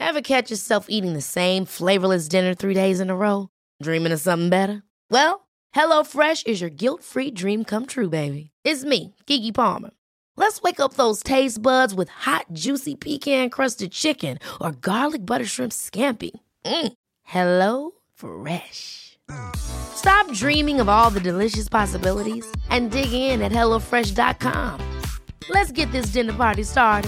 Ever catch yourself eating the same flavorless dinner 3 days in a row? Dreaming of something better? Well, HelloFresh is your guilt-free dream come true, baby. It's me, Keke Palmer. Let's wake up those taste buds with hot, juicy pecan-crusted chicken or garlic butter shrimp scampi. Hello Fresh. Stop dreaming of all the delicious possibilities and dig in at HelloFresh.com. Let's get this dinner party started.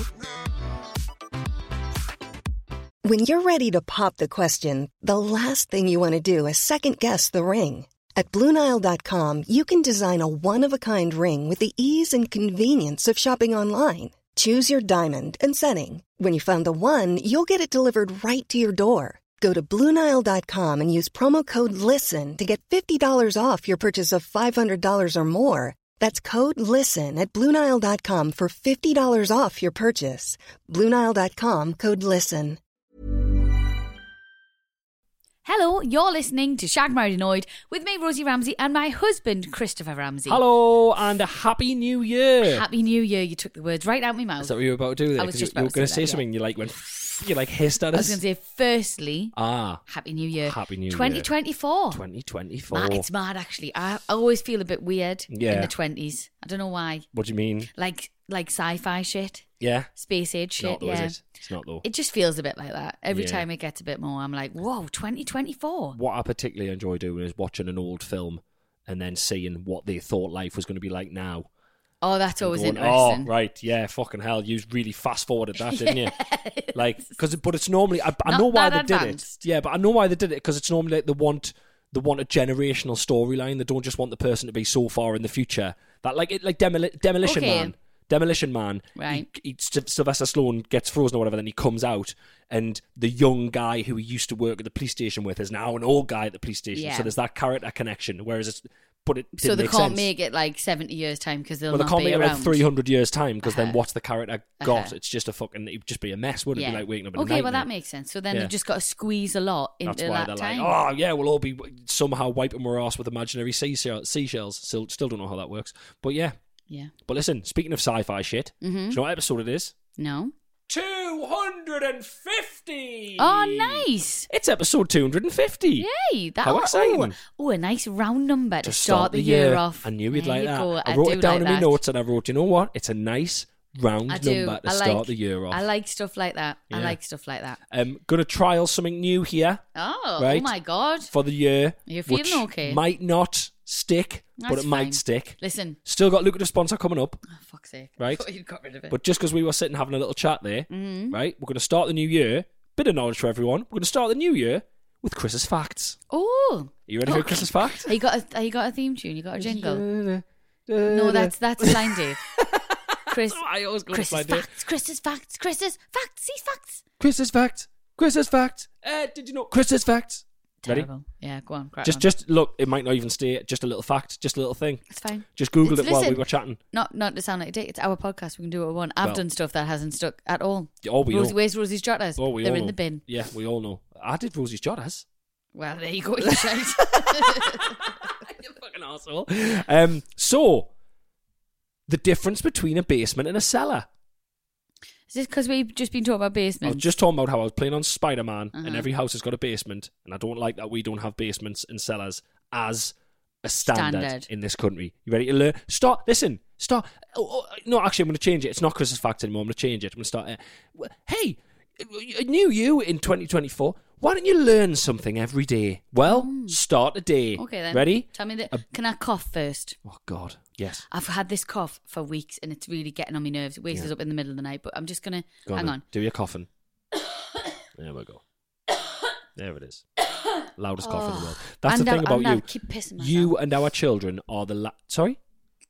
When you're ready to pop the question, the last thing you want to do is second-guess the ring. At BlueNile.com, you can design a one-of-a-kind ring with the ease and convenience of shopping online. Choose your diamond and setting. When you find the one, you'll get it delivered right to your door. Go to BlueNile.com and use promo code LISTEN to get $50 off your purchase of $500 or more. That's code LISTEN at BlueNile.com for $50 off your purchase. BlueNile.com, code LISTEN. Hello, you're listening to Shag Married Annoyed with me, Rosie Ramsey, and my husband, Christopher Ramsey. Hello, and a Happy New Year. Happy New Year. You took the words right out of my mouth. Is that what you were about to do there? I was just about you were going to to say something, you hissed at us. I was going to say, firstly, Happy New Year. Happy New Year. 2024. 2024. It's mad, actually. I always feel a bit weird in the 20s. I don't know why. What do you mean? Like sci-fi shit. Yeah. Space age shit, Not though, is it? It's not though. It just feels a bit like that. Every time it gets a bit more, I'm like, whoa, 2024. What I particularly enjoy doing is watching an old film and then seeing what they thought life was going to be like now. Oh, that's always going, interesting. Oh, right, yeah, fucking hell. You really fast-forwarded that, didn't you? Like, but it's normally... I know why they did it. Yeah, but I know why they did it, because it's normally like they want a generational storyline. They don't just want the person to be so far in the future. That like Demolition Man. Demolition Man, right? Sylvester Stallone gets frozen or whatever, then he comes out, and the young guy who he used to work at the police station with is now an old guy at the police station. So there's that character connection. Whereas it's, but it so they make can't sense. make it like 70 years time because they'll well, not they can't be make around. it like 300 years time because then what's the character got? It's just a fucking. It'd just be a mess, wouldn't it? Be like waking up in a well, nightmare. that makes sense. So then you've just got to squeeze a lot into That's why that they're time. like, oh yeah, we'll all be somehow wiping our ass with imaginary seashells. Still don't know how that works, but yeah. Yeah. But listen, speaking of sci-fi shit, do you know what episode it is? No. 250! Oh, nice! It's episode 250. Yay! How exciting. Oh, a nice round number to start the year off. I knew you'd like that. Go. I wrote it down in my notes and I wrote, you know what? It's a nice round number to start the year off. I like stuff like that. Yeah. I like stuff like that. Gonna trial something new here. Oh my God. For the year. You're feeling okay? Might not stick, but it might stick. Listen. Still got lucrative sponsor coming up. Oh, fuck's sake. Right? I thought you'd got rid of it. But just because we were sitting having a little chat there, right? We're going to start the new year. Bit of knowledge for everyone. We're going to start the new year with Chris's Facts. Oh. Are you ready for Chris's Facts? You got a theme tune? You got a jingle? No, that's Blind Dave. Chris. I always go Chris's Blind Dave. Facts. Chris's Facts. Chris's Facts. These facts. Chris's Facts. Chris's Facts. Did you know Chris's Facts? Terrible. Ready? Yeah, go on. Just look. It might not even stay. Just a little fact. Just a little thing. It's fine. Just Googled it while we were chatting. Not to sound like a dick. It's our podcast. We can do what we want. I've done stuff that hasn't stuck at all. Oh, we know. Where's Rosie's jotters? Oh, we They're all in know. the bin. Yeah, we all know. I did Rosie's jotters. Well, there you go. You shite. You fucking arsehole. So, the difference between a basement and a cellar. Is this because we've just been talking about basements? I was just talking about how I was playing on Spider-Man and every house has got a basement, and I don't like that we don't have basements and cellars as a standard in this country. You ready to learn? Listen. No, actually, I'm going to change it. It's not Chris's Facts anymore. I'm going to change it. I'm going to start. Hey, new you in 2024. Why don't you learn something every day? Well, start a day. Okay, then. Ready? Tell me that. Can I cough first? Oh, God. Yes. I've had this cough for weeks and it's really getting on my nerves. It wakes us up in the middle of the night, but I'm just going to... Hang on. Do your coughing. There we go. There it is. Loudest cough in the world. That's the thing about you. I keep pissing myself. You and our children are the... Sorry?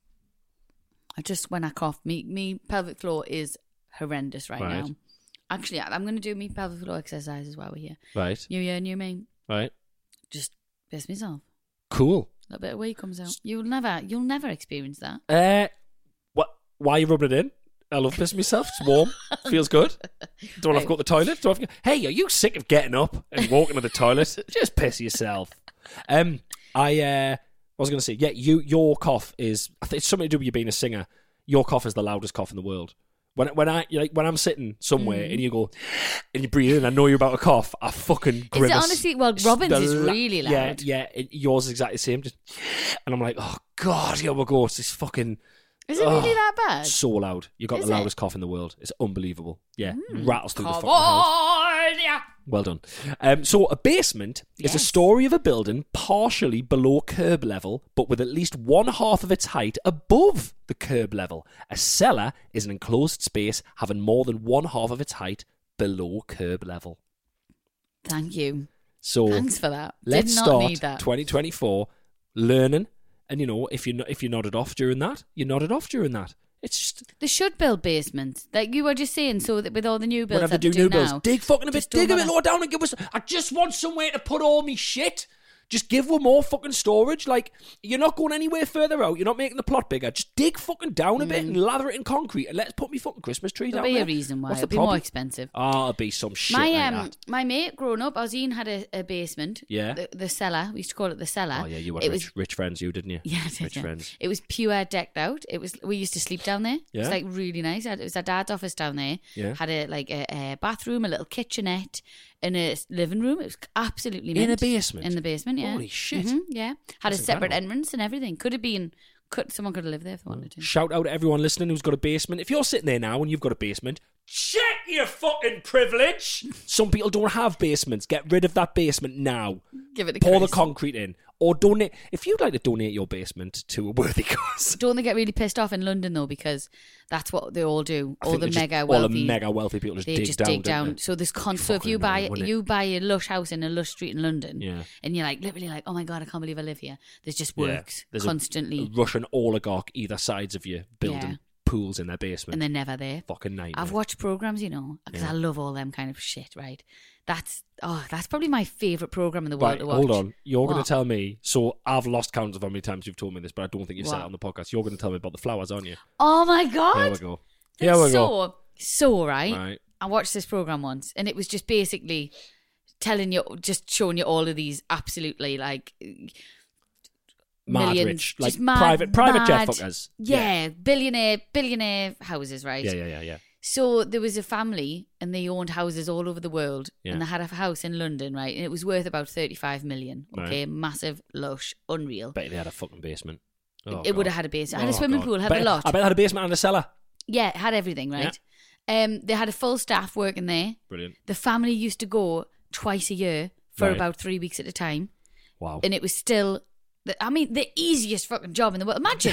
When I cough, me pelvic floor is horrendous right now. Actually, I'm going to do me pelvic floor exercises while we're here. Right. New year, new me. Right. Just piss myself. Cool. A little bit of weight comes out. You'll never experience that. What? Why are you rubbing it in? I love pissing myself. It's warm. Feels good. Don't have to go to the toilet. Hey, are you sick of getting up and walking to the toilet? Just piss yourself. I was going to say, yeah, your cough is... I think it's something to do with you being a singer. Your cough is the loudest cough in the world. When I'm sitting somewhere and you go and you breathe in, I know you're about to cough. I fucking grimace. Is it honestly? Well, Robin's is really loud. Yeah. Yours is exactly the same. And I'm like, oh God, here we go. It's this fucking. Is it really that bad? So loud. You got the loudest cough in the world. It's unbelievable. Yeah, rattles through the fucking house. Well done. So a basement is a story of a building partially below curb level, but with at least one half of its height above the curb level. A cellar is an enclosed space having more than one half of its height below curb level. Thank you. So thanks for that. Let's Did not start need that. 2024 learning. And, if you nodded off during that, you nodded off during that. It's just... They should build basements. Like you were just saying, so that with all the new builds whenever that they do new builds, now, dig a bit lower down and give us... I just want somewhere to put all me shit. Just give us more fucking storage. Like, you're not going anywhere further out. You're not making the plot bigger. Just dig fucking down a bit and lather it in concrete and let's put me fucking Christmas tree down there. There'll be a reason why. It'll be more expensive. It'll be some shit like that. My mate growing up, Ozine had a basement. Yeah. The cellar. We used to call it the cellar. Oh, yeah, you were rich friends, you, didn't you? Yeah, I did, rich friends. It was pure decked out. We used to sleep down there. Yeah. It was like really nice. It was our dad's office down there. Yeah. Had a bathroom, a little kitchenette, and a living room. It was absolutely mint. In a basement? In the basement, yeah. Holy shit. Yeah. Had That's a separate incredible. entrance and everything. Someone could have lived there if they wanted to. Shout out to everyone listening who's got a basement. If you're sitting there now and you've got a basement, check your fucking privilege. Some people don't have basements. Get rid of that basement now. Give it a Pour crease. the concrete in. Or donate. If you'd like to donate your basement to a worthy cause. Don't they get really pissed off in London though, because that's what they all do. All the mega wealthy people just dig down. So there's so if you buy a lush house in a lush street in London, and you're like literally like, oh my God, I can't believe I live here. There's just works constantly. A Russian oligarch either sides of you building pools in their basement, and they're never there. Fucking nightmare. I've watched programs, because I love all them kind of shit. Right? That's probably my favourite program in the world to watch. Hold on. You're going to tell me. So I've lost count of how many times you've told me this, but I don't think you've said it on the podcast. You're going to tell me about the flowers, aren't you? Oh my God! Here we go. So right. I watched this program once, and it was just basically showing you all of these absolutely like mad millions, rich, like just mad, private jet fuckers. Yeah, billionaire houses, right? Yeah. So there was a family and they owned houses all over the world, and they had a house in London, right? And it was worth about 35 million. Okay, massive, lush, unreal. Bet they had a fucking basement. It would have had a basement. It had a swimming pool, had a lot. I bet it had a basement and a cellar. Yeah, it had everything, right? They had a full staff working there. Brilliant. The family used to go twice a year for about 3 weeks at a time. Wow. And it was still, the easiest fucking job in the world. Imagine.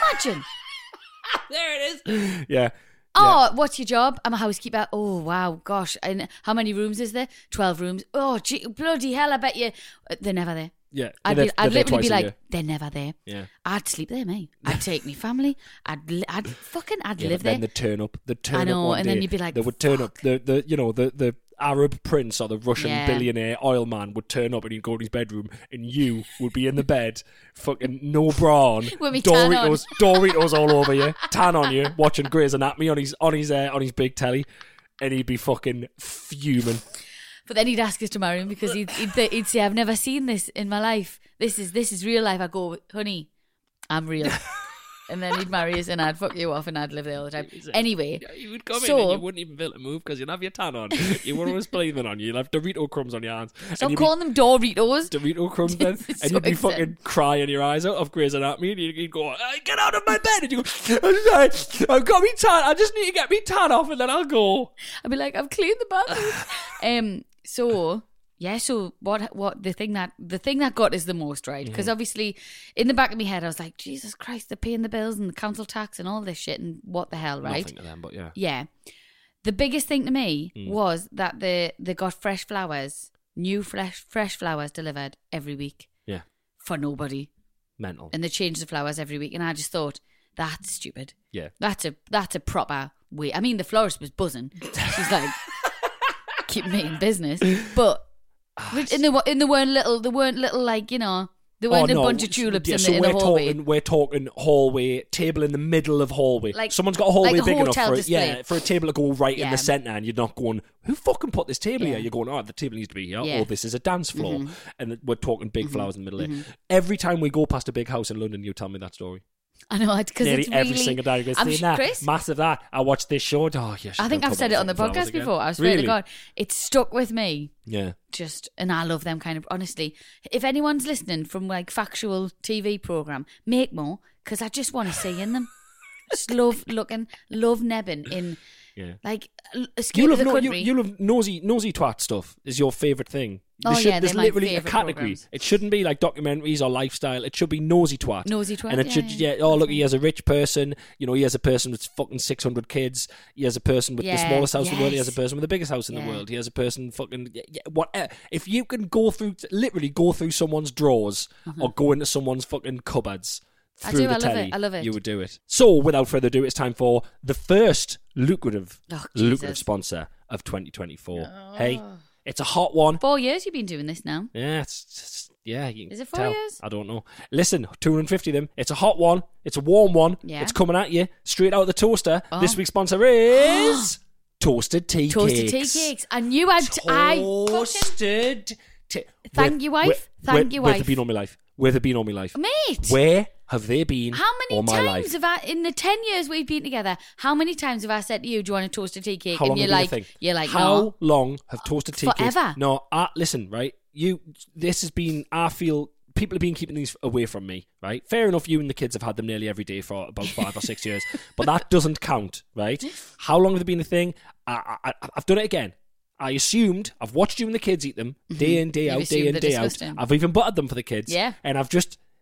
There it is. Yeah. Oh, what's your job? I'm a housekeeper. Oh, wow, gosh. And how many rooms is there? 12 rooms. Oh, gee, bloody hell, I bet you. They're never there. Yeah. I'd literally be like, they're never there. Yeah. I'd sleep there, mate. I'd take my family. I'd live there. Then they'd turn up. I know, one and day. then you'd be like, they would turn up. The Arab prince or the Russian billionaire oil man would turn up and he'd go to his bedroom and you would be in the bed, fucking no bra on, Doritos all over you, tan on you, watching Grey's Anatomy on his big telly, and he'd be fucking fuming. But then he'd ask us to marry him because he'd say, I've never seen this in my life. This is real life. I go, honey, I'm real. And then he'd marry us and I'd fuck you off and I'd live there all the time. Anyway. You would come in and you wouldn't even be able to move because you'd have your tan on. You wouldn't have splaining on you. You'd have Dorito crumbs on your hands. Stop calling them Doritos. Dorito crumbs then. And you'd be fucking crying your eyes out of Grey's Anatomy and you'd go, get out of my bed. And you go, I'm sorry, I've got me tan. I just need to get me tan off and then I'll go. I'd be like, I've cleaned the bathroom. So what the thing that got is the most, right? Because obviously in the back of my head I was like, Jesus Christ, they're paying the bills and the council tax and all this shit and what the hell, right? Nothing to them, but yeah. Yeah. The biggest thing to me was that they got fresh flowers, new fresh flowers delivered every week. Yeah. For nobody. Mental. And they changed the flowers every week and I just thought, that's stupid. Yeah. That's a proper way. I mean, the florist was buzzing. She's like, keep me in business. But and they weren't little like, there weren't a bunch of tulips in the hallway. We're talking hallway, table in the middle of hallway. Like, someone's got a hallway big enough for it. For a table to go right in the centre, and you're not going, who fucking put this table here? You're going, oh, the table needs to be here, or this is a dance floor. And we're talking big flowers in the middle there. Every time we go past a big house in London, you tell me that story. I know, because nearly it's every really, single day. I'm Seeing that, Chris, massive that. I watched this show. Oh, yes. I think I've said it on the podcast before. I swear to God, it's stuck with me. Yeah. And I love them kind of, honestly. If anyone's listening from like factual TV program, make more, because I just want to see in them. Just love looking, love nebbing in, like, Escape to the Country. You love nosy twat stuff is your favourite thing. There's literally a category. Programs. It shouldn't be like documentaries or lifestyle. It should be nosy twat. Nosy twat, and it should. Oh, look, he has a rich person. You know, he has a person with fucking 600 kids. He has a person with the smallest house in the world. He has a person with the biggest house in the world. He has a person fucking whatever. If you can literally go through someone's drawers or go into someone's fucking cupboards through the telly, I love it. You would do it. So, without further ado, it's time for the first lucrative sponsor of 2024. Hey. It's a hot one. 4 years you've been doing this now. Yeah, is it 4 years? I don't know. Listen, 250 of them. It's a hot one. It's a warm one. Yeah. It's coming at you straight out of the toaster. This week's sponsor is Toasted Tea Cakes. Toasted Tea Cakes. I knew Toasted Tea. Thank you, wife. Thank you, wife. Where have they been all my life? Mate. Where have they been how many all my life? times have I, in the 10 years we've been together, how many times have I said to you, do you want a toasted tea cake? How long and you're like, how no. long have Toasted Tea Cakes? Forever. No, listen, right? This has been, I feel, people have been keeping these away from me, right? Fair enough, you and the kids have had them nearly every day for about 5 or 6 years, but that doesn't count, right? How long have they been a thing? I've done it again. I assumed, I've watched you and the kids eat them day in, day out, day in, day out. I've even buttered them for the kids. Yeah. And I've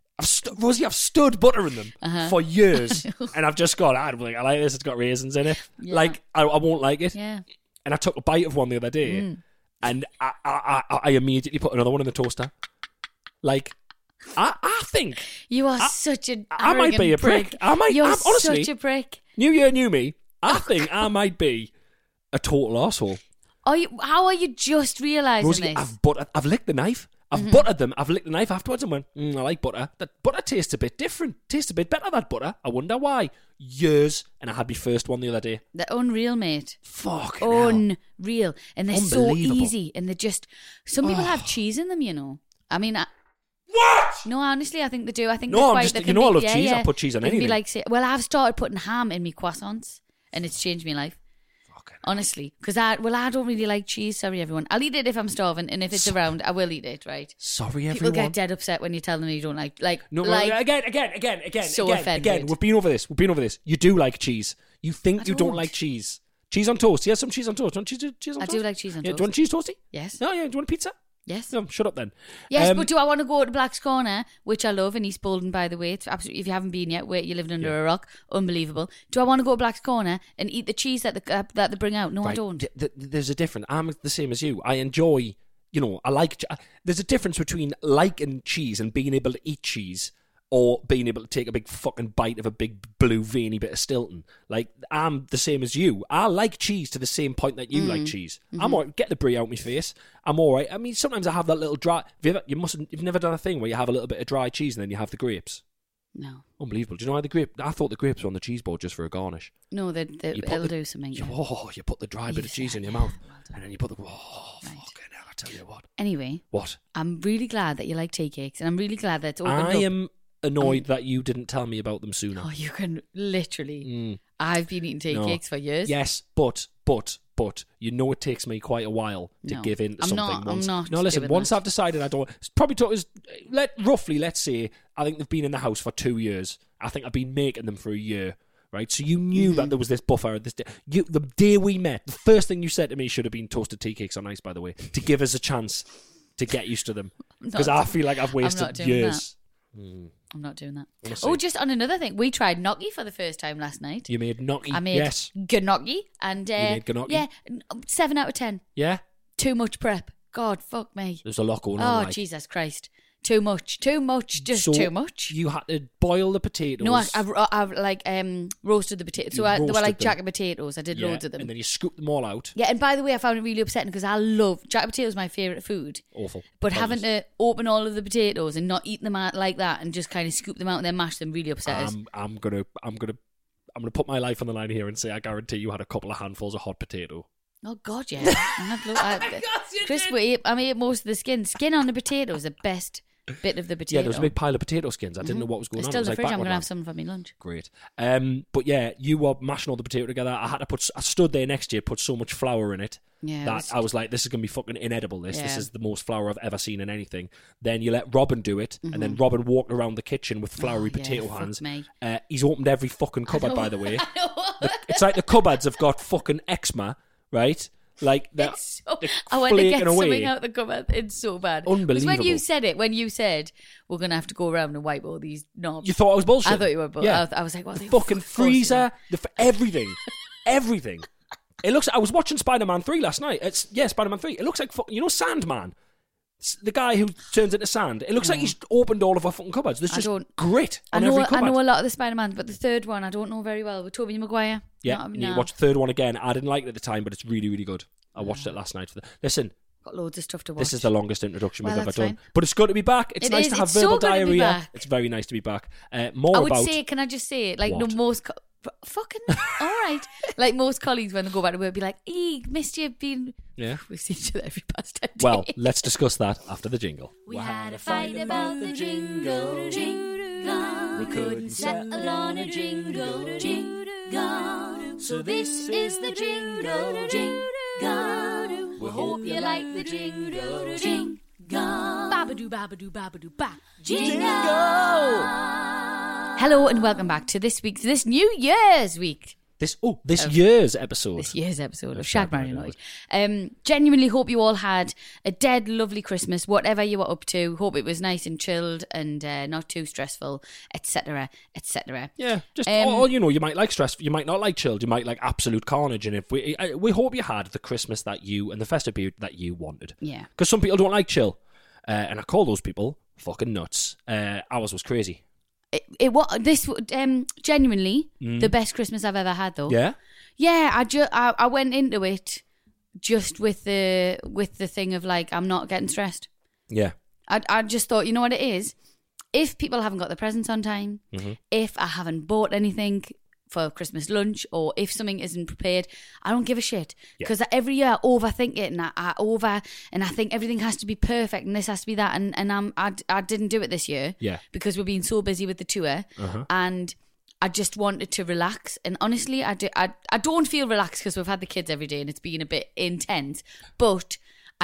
stood buttering them for years. And I've just gone, I like this, it's got raisins in it. Yeah. Like, I won't like it. Yeah. And I took a bite of one the other day, and I immediately put another one in the toaster. Like, I think... You are such an I might be a prick. You're honestly, such a prick. New year, new me. I think I might be a total arsehole. How are you just realising Rosie, this? I've licked the knife. I've buttered them. I've licked the knife afterwards and went, I like butter. That butter tastes a bit different. Tastes a bit better, that butter. I wonder why. Years. And I had my first one the other day. They're unreal, mate. Fuck. Unreal. And they're so easy. And they're just... Some people have cheese in them, you know. I mean... What? No, honestly, I think they do. I think no, I love cheese. I'll put cheese on anything. I've started putting ham in my croissants. And it's changed my life. Honestly, because I don't really like cheese. Sorry, everyone. I'll eat it if I'm starving, and if it's around, I will eat it. Right? Sorry, everyone. People get dead upset when you tell them you don't like. Again. So offended. Again, we've been over this. You do like cheese. You think you don't like cheese. Cheese on toast. You have some cheese on toast. Do you want cheese on toast? I do like cheese on toast. Do you want cheese toasty? Yes. No, yeah. Do you want pizza? Yes. No, shut up then. Yes, but do I want to go to Black's Corner, which I love in East Bolton, by the way? It's absolutely, if you haven't been yet, wait, you're living under a rock. Unbelievable. Do I want to go to Black's Corner and eat the cheese that they bring out? No, right. I don't. There's a difference. I'm the same as you. I enjoy, there's a difference between liking cheese and being able to eat cheese or being able to take a big fucking bite of a big blue veiny bit of Stilton. Like, I'm the same as you. I like cheese to the same point that you like cheese. I'm all right. Get the brie out my face. I'm all right. I mean, sometimes I have that little dry... You've never done a thing where you have a little bit of dry cheese and then you have the grapes? No. Unbelievable. Do you know why I thought the grapes were on the cheese board just for a garnish. No, it'll do something. You put the dry bit of cheese in your mouth and then you put the... fucking hell, I tell you what. Anyway. What? I'm really glad that you like tea cakes and I'm really glad that it's opened up. I am annoyed that you didn't tell me about them sooner. Oh, you can literally... I've been eating tea cakes for years. Yes, but you know it takes me quite a while to give in to something. I'm not. No, listen, once I've decided I don't... It's probably took us... let's say, I think they've been in the house for 2 years. I think I've been making them for a year. Right, so you knew that there was this buffer. The day we met, the first thing you said to me should have been toasted tea cakes on ice, by the way, to give us a chance to get used to them. Because I feel like I've wasted years. I'm not doing that. Oh, just on another thing, we tried gnocchi for the first time last night. You made gnocchi? I made gnocchi, and you made gnocchi? Yeah, 7 out of 10. Yeah, too much prep. God, fuck me. There's a lot going on. Oh, Jesus Christ. Too much, just so too much. You had to boil the potatoes. No, I've like roasted the potatoes. So they were like jacket potatoes. I did loads of them. And then you scooped them all out. Yeah, and by the way, I found it really upsetting because I love jacket potatoes. My favourite food. Awful. But having to open all of the potatoes and not eat them out like that and just kind of scoop them out and then mash them really upset us. I'm gonna put my life on the line here and say I guarantee you had a couple of handfuls of hot potato. Oh God, yeah. Chris, I ate most of the skin. Skin on the potato is the best bit of the potato. Yeah, there was a big pile of potato skins. I didn't know what was going on. Still It was in the fridge. I'm backward going to have land. some for my lunch. Great. But yeah, you were mashing all the potato together. I stood there next to you, put so much flour in it. Yeah, that I was like, this is going to be fucking inedible. This Yeah. is the most flour I've ever seen in anything. Then you let Robin do it, and then Robin walked around the kitchen with floury potato fuck hands. me. He's opened every fucking cupboard, by the way. I know. It's like the cupboards have got fucking eczema, right? Like they're, they're I went to get flaking away. something out the cupboard. It's so bad. Unbelievable. Because when you said we're going to have to go around and wipe all these knobs. You thought I was bullshit. I thought you were bullshit. Yeah. I was like, what the fucking freezer, everything, everything. It looks. I was watching Spider-Man 3 last night. Spider-Man 3. It looks like Sandman, the guy who turns into sand. It looks like he's opened all of our fucking cupboards. There's just grit on every cupboard. I know a lot of the Spider-Man, but the third one I don't know very well. With Tobey Maguire. Yeah, you watch the third one again. I didn't like it at the time, but it's really, really good. I watched it last night. Listen, got loads of stuff to watch. This is the longest introduction we've ever done, fine. but it's good to be back. It's nice to have verbal diarrhea. It's very nice to be back. Can I just say, like what? most fucking all right, like most colleagues when they go back to work, be like, "Hey, missed you being." Yeah, we've seen each other every past 10 days. Well, let's discuss that after the jingle. We had a fight about the jingle. We couldn't settle on a jingle. So this is the jingle. We hope you like the jingle. Babadoo, babadoo, babadoo, ba. Jingle. Hello and welcome back to this New Year's week. This year's episode. This year's episode of Shag, Marry, Annoyed. Genuinely hope you all had a dead lovely Christmas, whatever you were up to. Hope it was nice and chilled and not too stressful, etc., etc. Yeah, just you might like stress, you might not like chilled, you might like absolute carnage, and if we hope you had the Christmas that you and the festive period that you wanted. Yeah, because some people don't like chill, and I call those people fucking nuts. Ours was crazy. It was genuinely the best Christmas I've ever had, though. Yeah, I went into it just with the thing of like, I'm not getting stressed. Yeah, I just thought, you know what it is, if people haven't got their presents on time, if I haven't bought anything for Christmas lunch, or if something isn't prepared, I don't give a shit, because every year I overthink it, and I think everything has to be perfect and this has to be that, and I didn't do it this year, because we've been so busy with the tour, and I just wanted to relax. And honestly, I don't feel relaxed because we've had the kids every day and it's been a bit intense, but I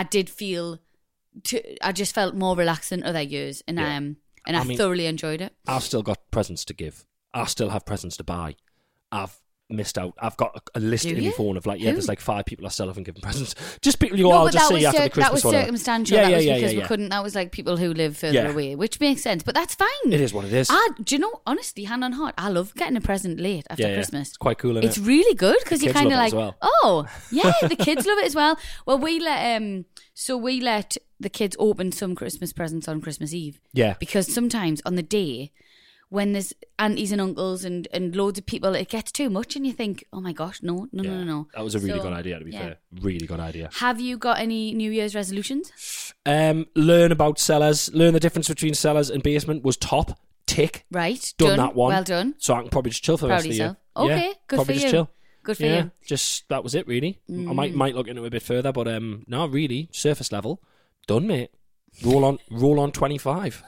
just felt more relaxed than other years, and I thoroughly enjoyed it. I've still got presents to give. I still have presents to buy. I've missed out. I've got a list in my phone of there's like 5 people I still haven't given presents. Just people I'll just see after the Christmas. That was circumstantial. We couldn't. That was like people who live further away, which makes sense. But that's fine. It is what it is. Do you know? Honestly, hand on heart, I love getting a present late after Christmas. It's quite cool. It's really good because you kind of like, well. the kids love it as well. Well, we let the kids open some Christmas presents on Christmas Eve. Yeah, because sometimes on the day, when there's aunties and uncles and loads of people, it gets too much and you think, oh my gosh, no. That was a really good idea, to be fair. Really good idea. Have you got any New Year's resolutions? Learn about cellars. Learn the difference between cellars and basement was top. Tick. Right. Done that one. Well done. So I can probably just chill for the rest of the year. Okay, good probably for just you. Chill. Good for you. Just that was it, really. I might look into it a bit further, but no, really, surface level. Done, mate. Roll on 25.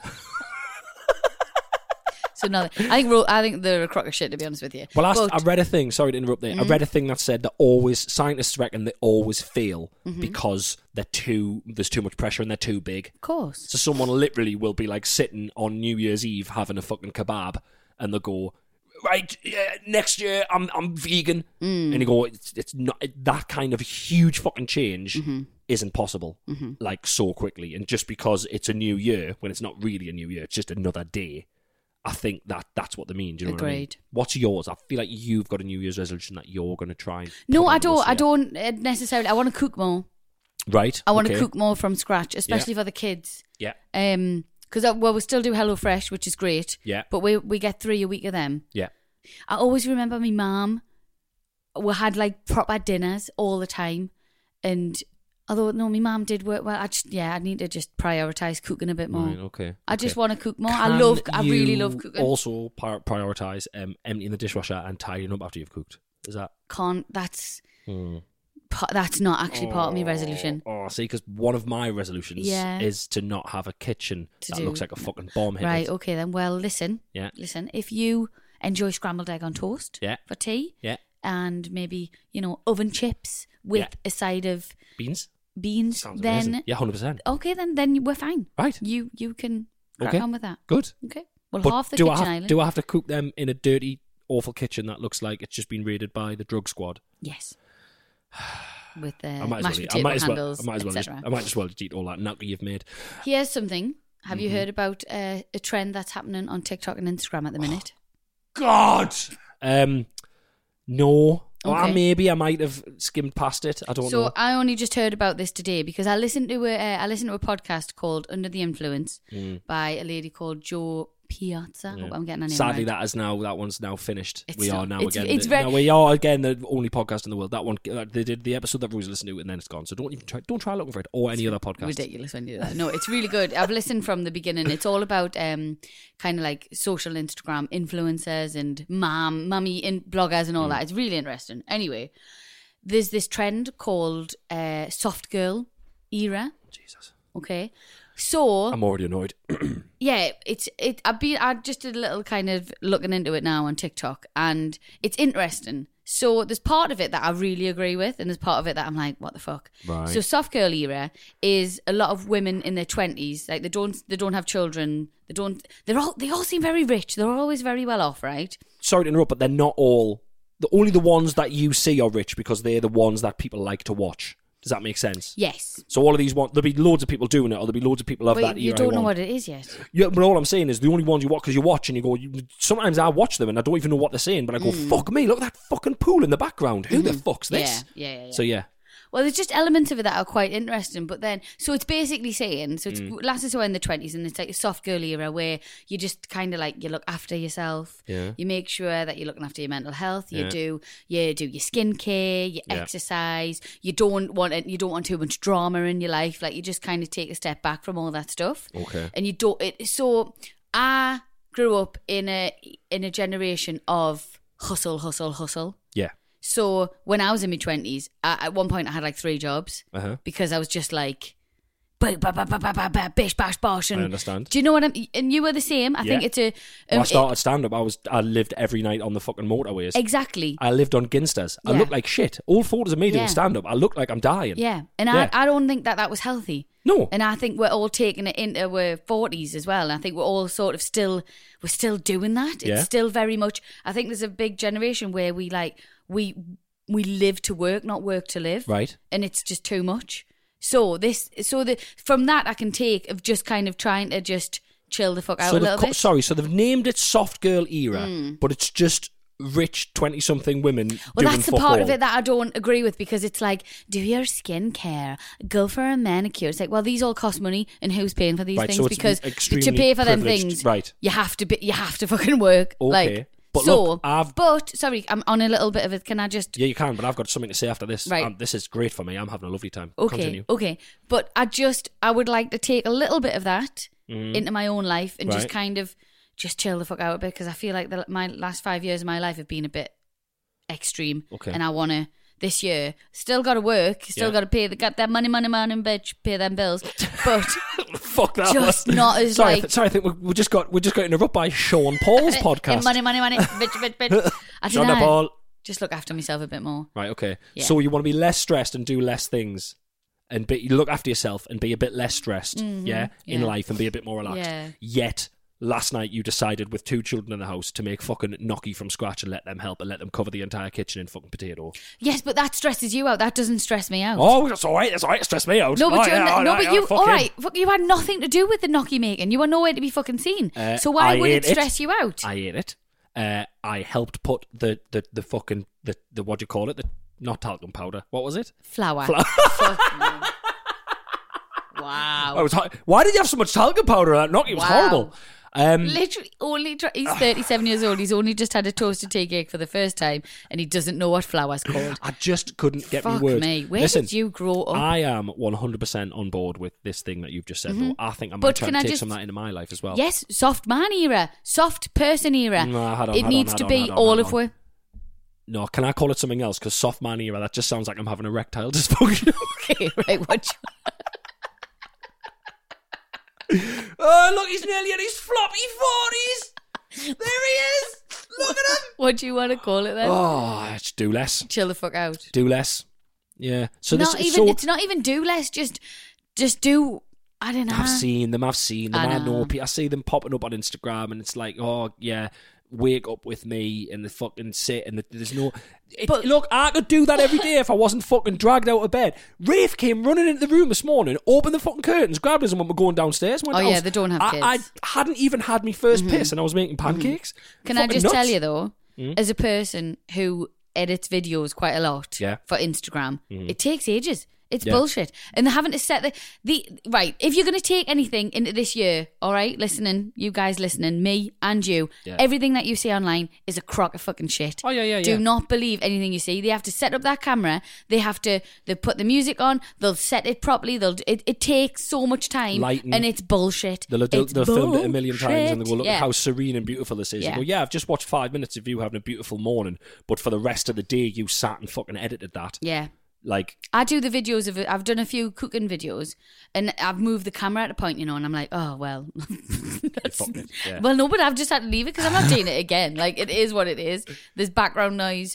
So nothing. I think they're a crock of shit, to be honest with you. Well, I read a thing. Sorry to interrupt there. I read a thing that said that scientists reckon they always fail because there's too much pressure and they're too big. Of course. So someone literally will be like sitting on New Year's Eve having a fucking kebab, and they'll go, right, next year I'm vegan, and you go, it's not that kind of huge fucking change. Isn't possible like so quickly, and just because it's a new year when it's not really a new year, it's just another day. I think that's what they mean. Do you know what I mean? What's yours? I feel like you've got a New Year's resolution that you're going to try. No, I don't. I don't necessarily. I want to cook more. Right. I want to cook more from scratch, especially for the kids. Yeah. Because we still do HelloFresh, which is great. Yeah. But we get 3 a week of them. Yeah. I always remember my mum. We had like proper dinners all the time, and although no, my mum did work well. I need to just prioritise cooking a bit more. Right, okay. I just want to cook more. I really love cooking. Also prioritise emptying the dishwasher and tidying up after you've cooked. Is that? That's That's not actually part of my resolution. Oh, see, because one of my resolutions is to not have a kitchen that looks like a fucking bomb hit. Right, okay then. Well, listen. Yeah. Listen, if you enjoy scrambled egg on toast for tea, and maybe, oven chips with a side of beans, sounds then amazing. Yeah, 100%. Okay, then we're fine. Right. You can crack on with that. Good. Okay. Well, but half the kitchen island. Do I have to cook them in a dirty, awful kitchen that looks like it's just been raided by the drug squad? Yes. With I might mashed as potato well handles, I might as well just eat all that knuckle you've made. Here's something. Have you heard about a trend that's happening on TikTok and Instagram at the minute? God. No. Okay. Or maybe I might have skimmed past it. I don't know. So I only just heard about this today because I listened to a podcast called Under the Influence by a lady called Jo Piazza. I hope I'm getting her name Sadly, right. that one's now finished. It's we not. are now It's- again. it's the, very- no, we are again the only podcast in the world. That one, they did the episode that Rose listened to, and then it's gone. So don't try looking for it or any other podcast. Ridiculous when you do that. No, it's really good. I've listened from the beginning. It's all about kind of like social Instagram influencers and mummy bloggers and all that. It's really interesting. Anyway, there's this trend called soft girl era. Jesus. Okay. So I'm already annoyed. yeah, I just did a little kind of looking into it now on TikTok, and it's interesting. So there's part of it that I really agree with, and there's part of it that I'm like, what the fuck? Right. So soft girl era is a lot of women in their 20s, like they don't have children, they all seem very rich, they're always very well off, right? Sorry to interrupt, but they're not all. Only the ones that you see are rich because they're the ones that people like to watch. Does that make sense? Yes. So all of these there'll be loads of people doing it, or there'll be loads of people of But that era. you don't know what it is yet. Yeah, but all I'm saying is the only ones you watch, because you watch and you go, sometimes I watch them and I don't even know what they're saying, but I go, fuck me, look at that fucking pool in the background. Who the fuck's this? Yeah. So yeah. Well, there's just elements of it that are quite interesting, but then, so it's basically saying, so it's lasted so in the 20s, and it's like a soft girl era where you just kind of like, you look after yourself, you make sure that you're looking after your mental health, you do your skincare, you exercise, you don't want too much drama in your life, like you just kind of take a step back from all that stuff. Okay. And so I grew up in a generation of hustle. Yeah. So when I was in my 20s, at one point I had like 3 jobs because I was just like, bish, bash, bosh. And I understand. do you know what and you were the same. I think it's a... When I started stand-up, I lived every night on the fucking motorways. Exactly. I lived on Ginsters. I looked like shit. All photos of me doing stand-up, I look like I'm dying. Yeah. And I don't think that was healthy. No. And I think we're all taking it into our 40s as well. And I think we're all sort of we're still doing that. It's still very much... I think there's a big generation where we live to work, not work to live. Right. And it's just too much. So from that I can take of just kind of trying to just chill the fuck out a little bit. Sorry, so they've named it soft girl era, but it's just rich 20-something women doing Well, that's the fuck part all. of it that I don't agree with, because it's like, do your skincare, go for a manicure. It's like, well, these all cost money, and who's paying for these Right, things? so it's Because extremely to pay for them privileged, things, right. you have to fucking work. Okay. Like, But so, look, sorry, I'm on a little bit of it. Can I just... Yeah, you can, but I've got something to say after this. Right. This is great for me. I'm having a lovely time. Okay, Continue. okay. But I would like to take a little bit of that into my own life and just Right. kind of just chill the fuck out a bit, because I feel like my last 5 years of my life have been a bit extreme. Okay. And I want to, this year, still got to work, still got to pay that money, bitch, pay them bills. But Fuck that. just not as sorry, like... sorry, I think we just got interrupted by Sean Paul's podcast. money, bitch. I Sean don't know. Paul. Just look after myself a bit more. Right, okay. Yeah. So you want to be less stressed and do less things, and you look after yourself and be a bit less stressed, in life, and be a bit more relaxed. Yeah. Yet last night you decided, with 2 children in the house, to make fucking gnocchi from scratch and let them help and let them cover the entire kitchen in fucking potato. Yes, but that stresses you out. That doesn't stress me out. Oh, that's all right. That's all right. It stressed me out. No, but you, fuck all him. right, you had nothing to do with the gnocchi making. You were nowhere to be fucking seen. So why I would it ate stress you out? I ate it. I helped put the fucking the what do you call it? Not talcum powder. What was it? Flour. Fuck me. Wow. Why did you have so much talcum powder on that gnocchi? It was horrible. Literally, he's 37 years old. He's only just had a toasted tea cake for the first time, and he doesn't know what flour's called. I just couldn't get Fuck me words. me. Where Listen, did you grow up? I am 100% on board with this thing that you've just said, though. I think I might try to take some of that into my life as well. Yes, soft man era, soft person era. No, It needs to be all of we. No, can I call it something else? Because soft man era, that just sounds like I'm having erectile dysfunction. Okay, right, what Oh, look, he's nearly at his floppy 40s. There he is. Look at him. What do you want to call it then? Oh, it's do less. Chill the fuck out. Do less. Yeah. So It's not even do less. Just do. I don't know. I've seen them. I know. I see them popping up on Instagram, and it's like, oh yeah, wake up with me, and the fucking sit, and there's no. Look, I could do that every day if I wasn't fucking dragged out of bed. Rafe came running into the room this morning, opened the fucking curtains, grabbed us, and went going downstairs. Yeah, they don't have kids. I hadn't even had my first piss, and I was making pancakes. Can I just tell you though, as a person who edits videos quite a lot for Instagram, it takes ages. It's bullshit. And they're having to set the right, if you're going to take anything into this year, all right, you guys listening, me and you, everything that you see online is a crock of fucking shit. Oh, yeah. Do not believe anything you see. They have to set up that camera. They put the music on. They'll set it properly. It takes so much time. Lighting. And it's bullshit. They'll film it a million times and they go, look at how serene and beautiful this is. Yeah. You go, I've just watched 5 minutes of you having a beautiful morning, but for the rest of the day, you sat and fucking edited that. Yeah. Like, I do the videos of it. I've done a few cooking videos, and I've moved the camera at a point, and I'm like, oh well. Well, no, but I've just had to leave it because I'm not doing it again. Like, it is what it is. There's background noise.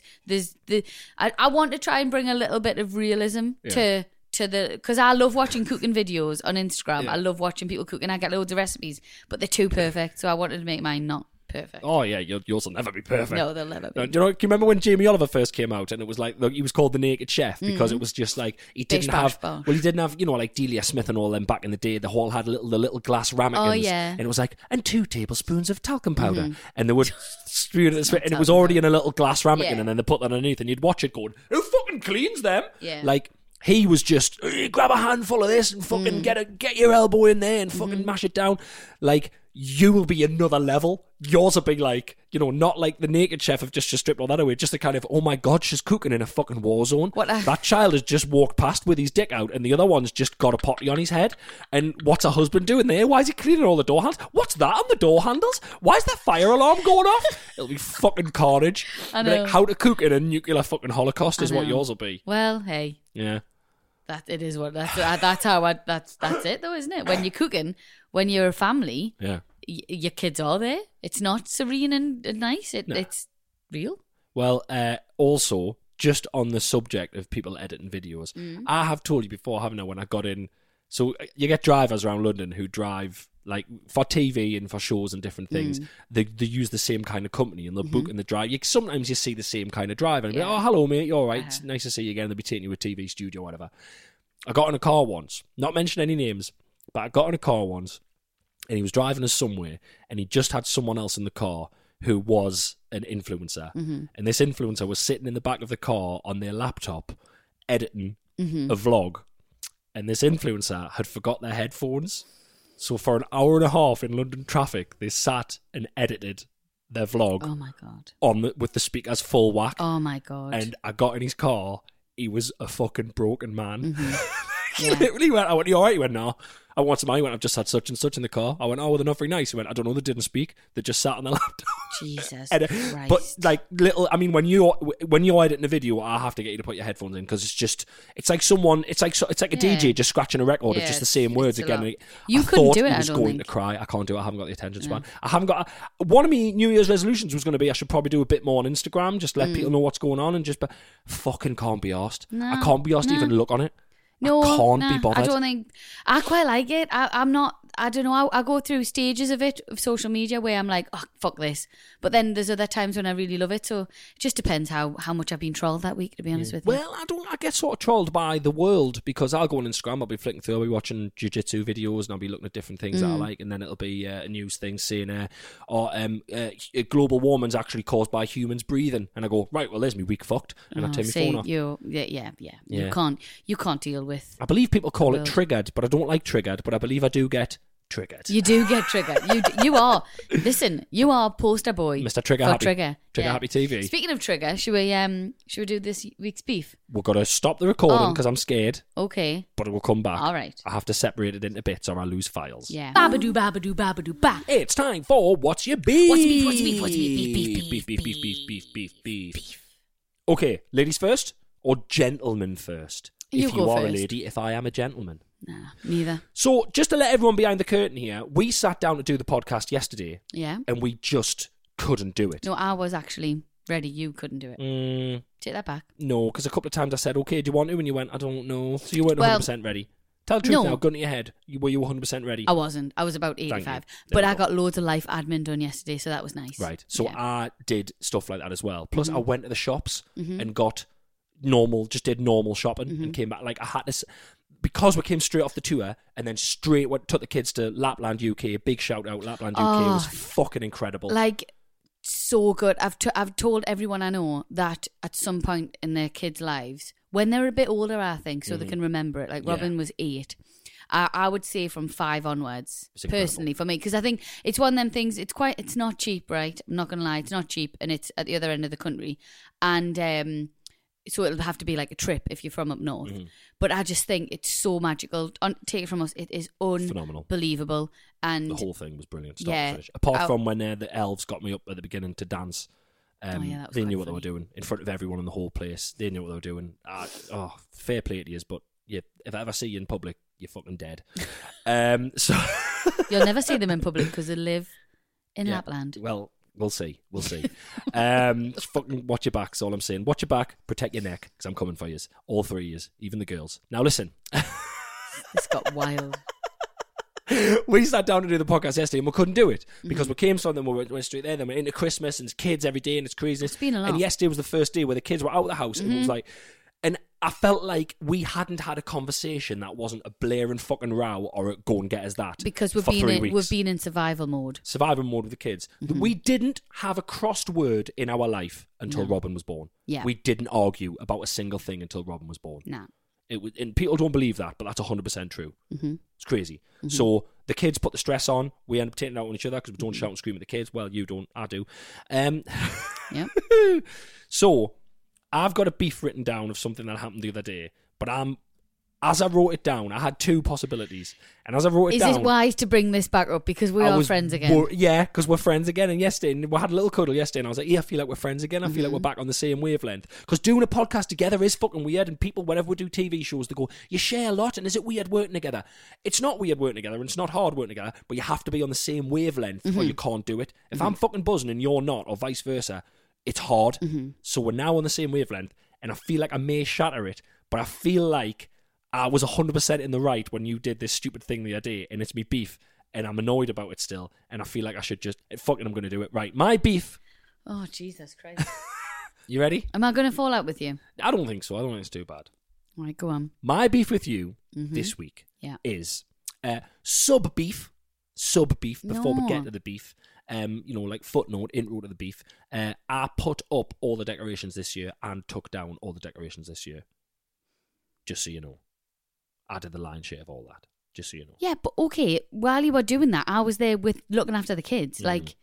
I want to try and bring a little bit of realism to the, because I love watching cooking videos on Instagram. I love watching people cook, and I get loads of recipes, but they're too perfect. So I wanted to make mine not perfect. Oh yeah, yours will never be perfect. No, they'll never be. Do you remember when Jamie Oliver first came out and it was like, look, he was called the Naked Chef because it was just like he didn't have like Delia Smith and all them back in the day. The whole had the little glass ramekins. Oh yeah, and it was like, and 2 tablespoons of talcum powder, and they would spew it, and it was already in a little glass ramekin, and then they put that underneath, and you'd watch it going, who fucking cleans them? Yeah, like. He was just, grab a handful of this and fucking get your elbow in there and fucking mash it down. Like, you will be another level. Yours will be like, not like the Naked Chef have just stripped all that away. Just a kind of, oh my God, she's cooking in a fucking war zone. That child has just walked past with his dick out and the other one's just got a potty on his head. And what's her husband doing there? Why is he cleaning all the door handles? What's that on the door handles? Why is the fire alarm going off? It'll be fucking carnage. I know. Like, how to cook in a nuclear fucking holocaust is what yours will be. Well, hey. Yeah. That's it though, isn't it? When you're cooking, when you're a family, your kids are there. It's not serene and nice. It's real. Well, also, just on the subject of people editing videos, I have told you before, haven't I, when I got in. So you get drivers around London who drive, like, for TV and for shows and different things. They use the same kind of company and they'll book and they drive. Sometimes you see the same kind of driver and be like, oh, hello, mate, you all right? It's nice to see you again. They'll be taking you to a TV studio or whatever. I got in a car once, not mention any names, but I got in a car once and he was driving us somewhere and he just had someone else in the car who was an influencer. And this influencer was sitting in the back of the car on their laptop editing a vlog. And this influencer had forgot their headphones. So for an hour and a half in London traffic, they sat and edited their vlog. Oh my God. With the speakers full whack. Oh my God. And I got in his car. He was a fucking broken man. He literally went, I went, you all right? He went, no. I went to mine. He went, I've just had such and such in the car. I went, oh, well, they're not very nice. He went, I don't know, they didn't speak. They just sat on the laptop. Jesus Christ. But like when you're editing a video, I have to get you to put your headphones in because it's like a DJ just scratching a record. It's just the same words again. You couldn't do it. I was going to cry. I can't do it. I haven't got the attention span. I haven't got. One of my New Year's resolutions was going to be I should probably do a bit more on Instagram, just let people know what's going on, and but fucking can't be arsed. I can't be arsed to even look on it. No, I can't be bothered. I don't think I quite like it. I'm not. I don't know. I go through stages of social media where I'm like, oh, fuck this. But then there's other times when I really love it. So it just depends how much I've been trolled that week, to be honest with you. Well, I get sort of trolled by the world because I'll go on Instagram, I'll be flicking through, I'll be watching jiu-jitsu videos and I'll be looking at different things that I like, and then it'll be a news thing saying, global warming's actually caused by humans breathing. And I go, right, well, there's me week fucked. And I turn my phone off. Yeah. You can't deal with. I believe people call it triggered, but I don't like triggered, but I believe I do get triggered. You do get triggered. You are. Listen, you are poster boy. Mr. Trigger Happy. Trigger Happy TV. Speaking of trigger, should we do this week's beef? We're going to stop the recording because I'm scared. Okay. But it will come back. All right. I have to separate it into bits or I'll lose files. Yeah. Babadoo, babadoo, babadoo, ba. It's time for What's Your Beef? What's your beef? What's your beef? Beef. Beef. Okay, ladies first or gentlemen first? You if go you are first. a lady, if I am a gentleman. Nah, neither. So, just to let everyone behind the curtain here, we sat down to do the podcast yesterday Yeah. and we just couldn't do it. No, I was actually ready. You couldn't do it. Take that back. No, because a couple of times I said, okay, do you want to? And you went, I don't know. So you weren't Well, 100% ready. Tell the truth no. now, gun to your head. Were you 100% ready? I wasn't. I was about Thank you. 85. There But we I go. got loads of life admin done yesterday, so that was nice. Right. So Yeah. Mm-hmm. I did stuff like that as well. Plus, I went to the shops and got did normal shopping Mm-hmm. and came back. Like, I had to, because we came straight off the tour and then took the kids to Lapland, UK. Big shout out, Lapland, UK was fucking incredible. Like, so good. I've told everyone I know that at some point in their kids' lives, when they're a bit older, I think, so they can remember it. Like, Robin was 8. I would say from 5 onwards, It's incredible. personally, for me, because I think it's one of them things. It's not cheap, right? I'm not gonna lie, it's not cheap, and it's at the other end of the country, and so it'll have to be like a trip if you're from up north. But I just think it's so magical. Take it from us, it is Phenomenal. unbelievable, and The whole thing was brilliant. Start Yeah. to finish. Apart from when the elves got me up at the beginning to dance. that was They quite knew what they funny. were doing in front of everyone in the whole place. They knew what they were doing. Fair play to you, but if I ever see you in public, you're fucking dead. So You'll never see them in public because they live in Yeah. Lapland. Well, we'll see. Just fucking watch your back. That's all I'm saying. Watch your back, protect your neck, because I'm coming for you. All 3 years, even the girls. Now listen. This got wild. We sat down to do the podcast yesterday and we couldn't do it because we came from them, we went straight there, then we went into Christmas and it's kids every day and it's crazy. It's been a lot. And yesterday was the first day where the kids were out of the house and it was like, and I felt like we hadn't had a conversation that wasn't a blaring fucking row or a go and get us that. Because for 3 weeks. we've been in survival mode. Survival mode with the kids. We didn't have a crossed word in our life until Robin was born. Yeah. We didn't argue about a single thing until Robin was born. Nah. It was, and people don't believe that, but that's 100% true. It's crazy. So the kids put the stress on. We end up taking it out on each other because we don't shout and scream at the kids. Well, you don't. I do. Yep. So I've got a beef written down of something that happened the other day, but as I wrote it down, I had 2 possibilities. And as I wrote it Is down... it wise to bring this back up because we are friends again? Yeah, because we're friends again. And yesterday, we had a little cuddle yesterday, and I was like, yeah, I feel like we're friends again. I feel like we're back on the same wavelength. Because doing a podcast together is fucking weird, and people, whenever we do TV shows, they go, you share a lot, and is it weird working together? It's not weird working together, and it's not hard working together, but you have to be on the same wavelength, or you can't do it. If I'm fucking buzzing and you're not, or vice versa, it's hard. So we're now on the same wavelength, and I feel like I may shatter it, but I feel like I was 100% in the right when you did this stupid thing the other day, and it's me beef, and I'm annoyed about it still, and I feel like I should just, fucking I'm going to do it. Right, my beef. Oh, Jesus Christ. You ready? Am I going to fall out with you? I don't think so. I don't think it's too bad. All right, go on. My beef with you this week Yeah. is sub beef before we No. get to the beef. Like footnote, intro to the beef. I put up all the decorations this year and took down all the decorations this year. Just so you know. I did the lion's share of all that. Just so you know. Yeah, but okay, while you were doing that, I was there with looking after the kids. Like,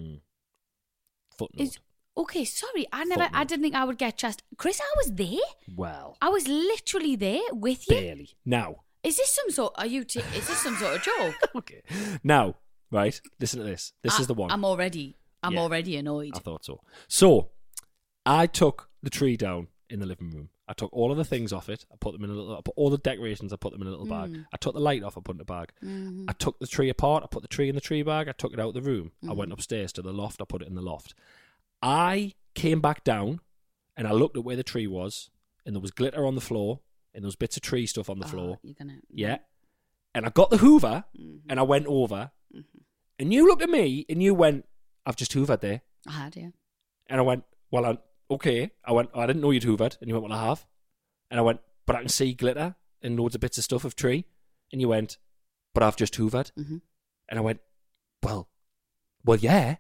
Footnote. okay, sorry, I Footnote. didn't think I would get just... Chris, I was there. Well, I was literally there with you. barely. Now. Is this some sort... is this some sort of joke? Okay. Now, right, listen to this. This is the one. I'm already Yeah. already annoyed. I thought so. So, I took the tree down in the living room. I took all of the things off it. I put all the decorations, I put them in a little bag. I took the light off, I put it in a bag. I took the tree apart, I put the tree in the tree bag, I took it out of the room. I went upstairs to the loft, I put it in the loft. I came back down and I looked at where the tree was, and there was glitter on the floor, and there was bits of tree stuff on the floor. You're gonna... Yeah. And I got the Hoover and I went over, and you looked at me and you went, I've just hoovered there. I had, yeah. And I went, well, okay. I went, I didn't know you'd hoovered. And you went, well, I have. And I went, but I can see glitter and loads of bits of stuff of tree. And you went, but I've just hoovered. And I went, well, yeah.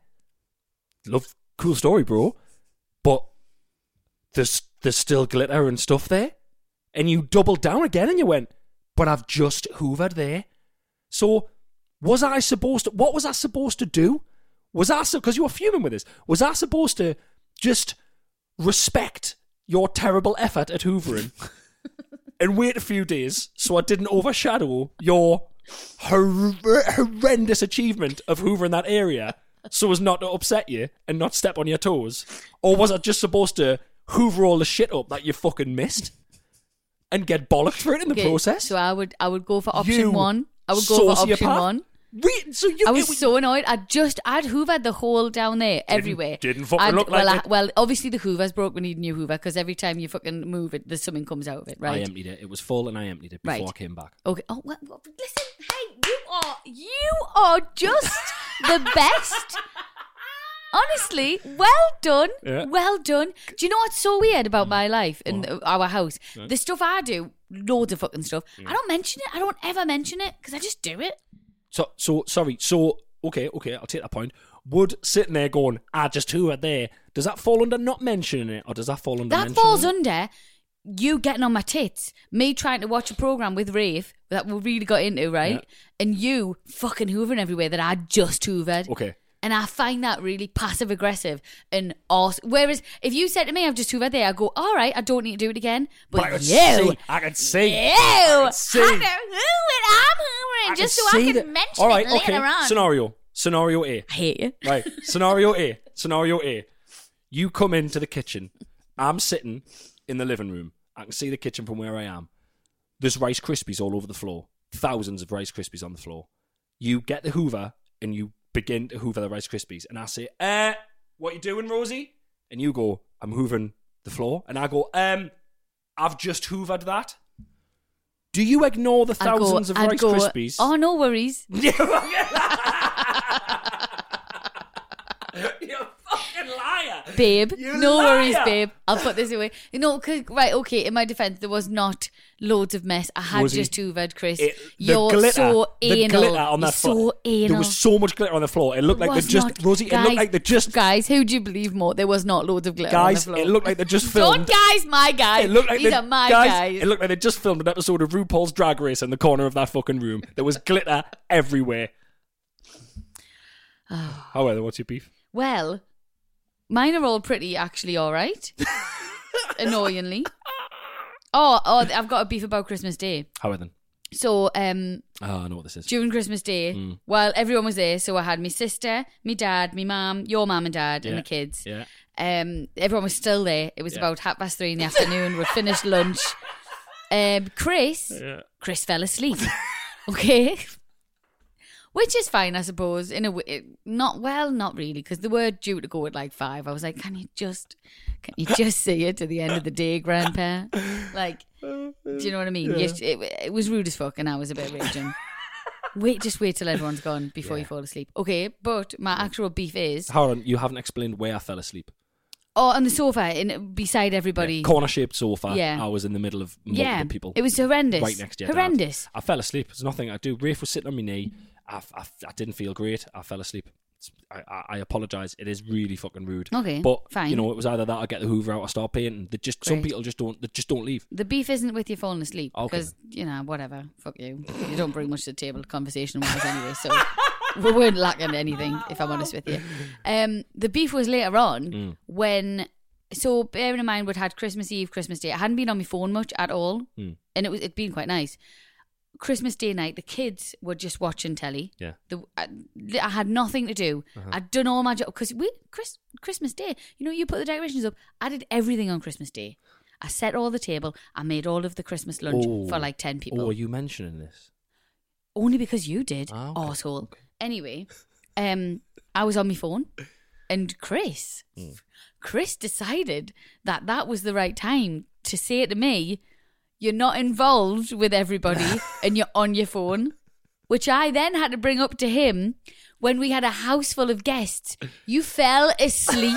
Cool story, bro. But there's still glitter and stuff there. And you doubled down again and you went, but I've just hoovered there. So what was I supposed to do? Because you were fuming with this, was I supposed to just respect your terrible effort at hoovering and wait a few days so I didn't overshadow your horrendous achievement of hoovering that area so as not to upset you and not step on your toes? Or was I just supposed to hoover all the shit up that you fucking missed and get bollocked for it in the process. So I would go for option You one. I would go for option one. I was so annoyed. I'd hoovered the hole down there everywhere. Didn't fucking look like it. Well, obviously the hoover's broke. We need a new hoover because every time you fucking move it, there's something comes out of it, right? I emptied it. It was full and I emptied it before I came back. Okay. Oh, well, listen. Hey, you are just the best. Honestly, well done. Yeah. Well done. Do you know what's so weird about my life and our house? Yeah. The stuff I do, loads of fucking stuff. I don't mention it. I don't ever mention it because I just do it. Sorry. Okay, I'll take that point. Would sitting there going, just hoovered there, does that fall under not mentioning it, or does that fall under mentioning it? That falls under you getting on my tits, me trying to watch a programme with Rafe that we really got into, right? Yeah. And you fucking hoovering everywhere that I just hoovered. Okay. And I find that really passive-aggressive and awesome. Whereas if you said to me, I've just hoovered there, I go, all right, I don't need to do it again. But I can see. I can see. I'm hoovering just so I can mention it later on. Scenario A. I hate you. Right, Scenario A. You come into the kitchen. I'm sitting in the living room. I can see the kitchen from where I am. There's Rice Krispies all over the floor. Thousands of Rice Krispies on the floor. You get the hoover and you begin to hoover the Rice Krispies, and I say, what you doing, Rosie? And you go, I'm hoovering the floor. And I go, I've just hoovered that. Do you ignore the thousands of Rice Krispies? Oh, no worries. You fucking liar. Babe, you no liar. Worries, babe. I'll put this away. You know, right, okay, in my defence, there was not loads of mess. I had just hoovered, Chris. You're so anal. The glitter on that floor. So anal. There was so much glitter on the floor. It looked like they just... Rosie, it looked like they just... Guys, who do you believe more? There was not loads of glitter on the floor. Guys, it looked like they just filmed... my guys. These are my guys. It looked like they just filmed an episode of RuPaul's Drag Race in the corner of that fucking room. There was glitter everywhere. However, what's your beef? Well, mine are all pretty actually all right. Annoyingly. Oh, I've got a beef about Christmas Day. How then? So, I know what this is. During Christmas Day, well, everyone was there. So I had my sister, my dad, my mum, your mum and dad, and the kids. Yeah. Everyone was still there. It was about 3:30 in the afternoon. We'd finished lunch. Chris fell asleep. Okay. Which is fine, I suppose. In a way, not really, because they were due to go at like 5. I was like, can you just see it to the end of the day, Grandpa? Like, do you know what I mean? Yeah. It was rude as fuck, and I was a bit raging. Just wait till everyone's gone before you fall asleep. Okay, but my actual beef is... Hold on, you haven't explained where I fell asleep. Oh, on the sofa, beside everybody. Yeah, corner-shaped sofa. Yeah. I was in the middle of multiple people. It was horrendous. Right next to you. Horrendous. I fell asleep. There's nothing I do. Rafe was sitting on my knee. I didn't feel great. I fell asleep. I apologise. It is really fucking rude. Okay, but fine. You know, it was either that or get the hoover out or start painting. Some people just don't leave. The beef isn't with you falling asleep because whatever. Fuck you. You don't bring much to the table conversation-wise anyway. So we weren't lacking anything, if I'm honest with you. The beef was later on when. So bearing in mind we'd had Christmas Eve, Christmas Day. I hadn't been on my phone much at all, and it'd been quite nice. Christmas Day night, the kids were just watching telly. Yeah, I had nothing to do. I'd done all my job because Christmas Day. You know, you put the decorations up. I did everything on Christmas Day. I set all the table. I made all of the Christmas lunch for like 10 people. Oh, are you mentioning this? Only because you did, arsehole. Okay. Anyway, I was on my phone, and Chris decided that was the right time to say to me, you're not involved with everybody and you're on your phone, which I then had to bring up to him when we had a house full of guests. You fell asleep.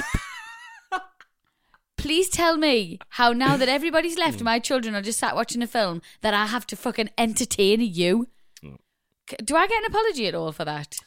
Please tell me how now that everybody's left, my children are just sat watching a film, that I have to fucking entertain you. Do I get an apology at all for that?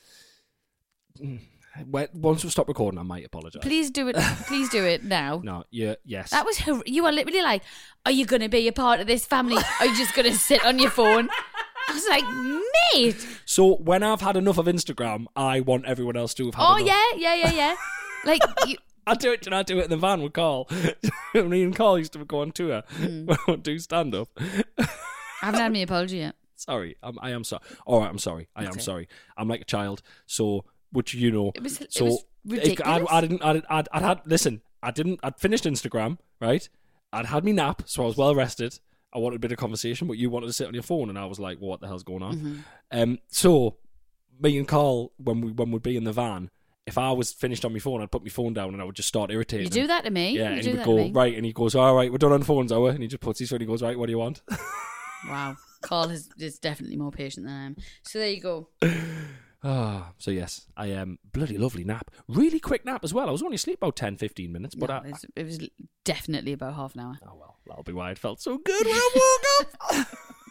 Once we stop recording, I might apologise. Please do it. Please do it now. No, yes. That was you are literally like, are you going to be a part of this family? Or are you just going to sit on your phone? I was like, mate. So when I've had enough of Instagram, I want everyone else to have had enough. Yeah. Like I do it in the van with Carl. Me and Carl used to go on tour, do stand up. I haven't had my apology yet. Sorry, I am sorry. All right, I'm sorry. I am sorry. I'm like a child, so. Which it was ridiculous. Listen, I'd finished Instagram, right? I'd had me nap, so I was well rested. I wanted a bit of conversation, but you wanted to sit on your phone, and I was like, well, what the hell's going on? So me and Carl, when we'd be in the van, if I was finished on my phone, I'd put my phone down and I would just start irritating You do that to me? Yeah, you and do he would that go, to me? right, and he goes, all right, we're done on phones, are we? And he just puts his phone and he goes, right, what do you want? Wow. Carl is definitely more patient than I am. So there you go. So yes, I bloody lovely nap. Really quick nap as well. I was only asleep about 10-15 minutes, but No, it was definitely about half an hour. oh well, that'll be why it felt so good when I woke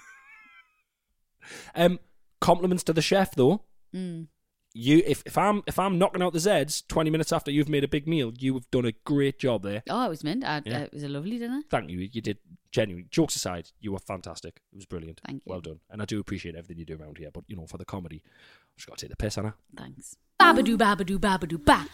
up. Compliments to the chef though. You, if I'm knocking out the Zeds 20 minutes after you've made a big meal, you have done a great job there. Oh, it was mint. It was a lovely dinner. Thank you. You did genuinely. Jokes aside, you were fantastic. It was brilliant. Thank you. Well done. And I do appreciate everything you do around here. But for the comedy, I've just got to take the piss, Anna. Thanks. Babadoo, babadoo, babadoo, ba.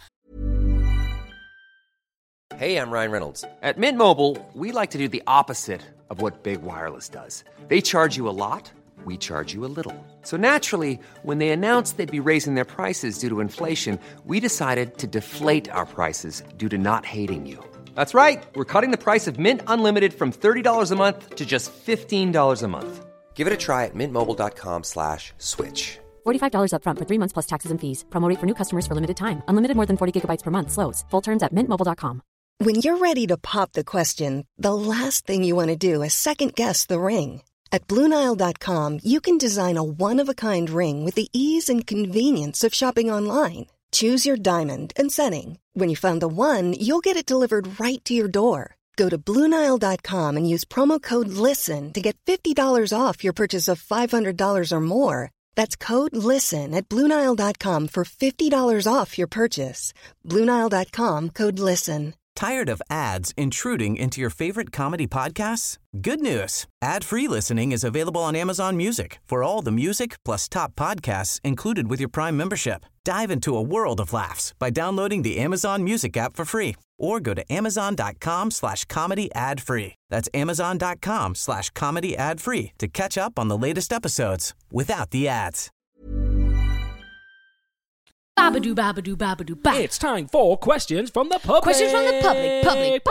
Hey, I'm Ryan Reynolds. At Mint Mobile, we like to do the opposite of what Big Wireless does. They charge you a lot. We charge you a little. So naturally, when they announced they'd be raising their prices due to inflation, we decided to deflate our prices due to not hating you. That's right. We're cutting the price of Mint Unlimited from $30 a month to just $15 a month. Give it a try at mintmobile.com/switch. $45 up front for 3 months plus taxes and fees. Promo rate for new customers for limited time. Unlimited more than 40 gigabytes per month. Slows full terms at mintmobile.com. When you're ready to pop the question, the last thing you want to do is second-guess the ring. At BlueNile.com, you can design a one-of-a-kind ring with the ease and convenience of shopping online. Choose your diamond and setting. When you find the one, you'll get it delivered right to your door. Go to BlueNile.com and use promo code LISTEN to get $50 off your purchase of $500 or more. That's code LISTEN at BlueNile.com for $50 off your purchase. BlueNile.com, code LISTEN. Tired of ads intruding into your favorite comedy podcasts? Good news. Ad-free listening is available on Amazon Music for all the music plus top podcasts included with your Prime membership. Dive into a world of laughs by downloading the Amazon Music app for free or go to amazon.com/comedy ad-free. That's amazon.com/comedy ad-free to catch up on the latest episodes without the ads. Babadoo, babadoo, babadoo, ba. It's time for questions from the public. Questions from the public.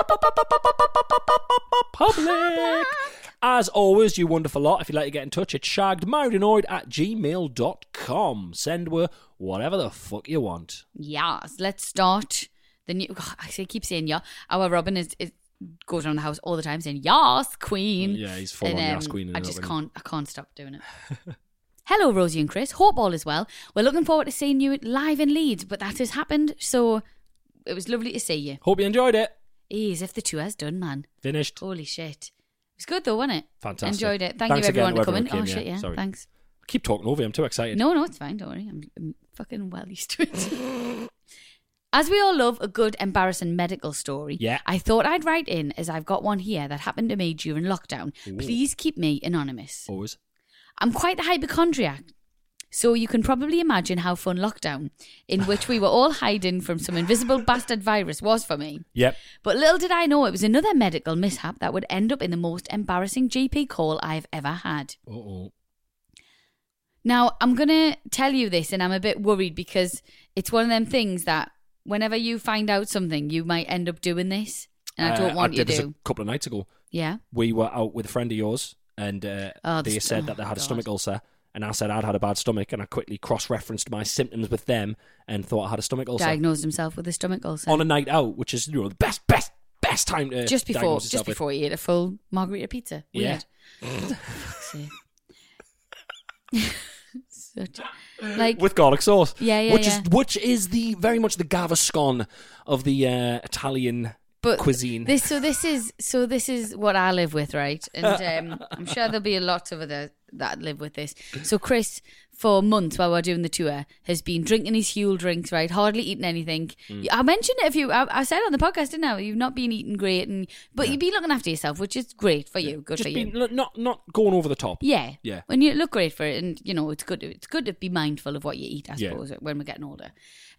Public. As always, you wonderful lot, if you'd like to get in touch, it's shaggedmarriedanoid@gmail.com. Send her whatever the fuck you want. Yes, let's start the new. I keep saying yeah. Our Robin is goes around the house all the time saying yes, queen. Yeah, he's full on yes, queen. I can't stop doing it. Hello, Rosie and Chris. Hope all is well. We're looking forward to seeing you live in Leeds, but that has happened, so it was lovely to see you. Hope you enjoyed it. As if the tour's done, man. Finished. Holy shit. It was good though, wasn't it? Fantastic. Enjoyed it. Thanks you everyone again for coming. Came, Shit, yeah. Sorry. Thanks. I keep talking over you. I'm too excited. No, it's fine. Don't worry. I'm fucking well used to it. As we all love a good, embarrassing medical story, yeah, I thought I'd write in as I've got one here that happened to me during lockdown. Ooh. Please keep me anonymous. Always. I'm quite the hypochondriac. So you can probably imagine how fun lockdown, in which we were all hiding from some invisible bastard virus, was for me. Yep. But little did I know it was another medical mishap that would end up in the most embarrassing GP call I've ever had. Uh-oh. Now, I'm going to tell you this, and I'm a bit worried because it's one of them things that whenever you find out something, you might end up doing this, and I don't want you to. I did this a couple of nights ago. Yeah. We were out with a friend of yours, and they said that they had a stomach ulcer. And I said I'd had a bad stomach, and I quickly cross-referenced my symptoms with them and thought I had a stomach ulcer. Diagnosed himself with a stomach ulcer. On a night out, which is the best time to just before he ate a full margarita pizza. Weird. Yeah. Like with garlic sauce. Yeah. Which is the very much the Gaviscon of the Italian cuisine. This is what I live with, right? And I'm sure there'll be lots of others that live with this. So Chris, for months while we're doing the tour, has been drinking his Huel drinks, right? Hardly eating anything. I mentioned it I said on the podcast, didn't I? You've not been eating great, but you've been looking after yourself, which is great for you. Good just for you. Not going over the top. Yeah. Yeah. When you look great for it, and it's good to be mindful of what you eat, I suppose, when we're getting older.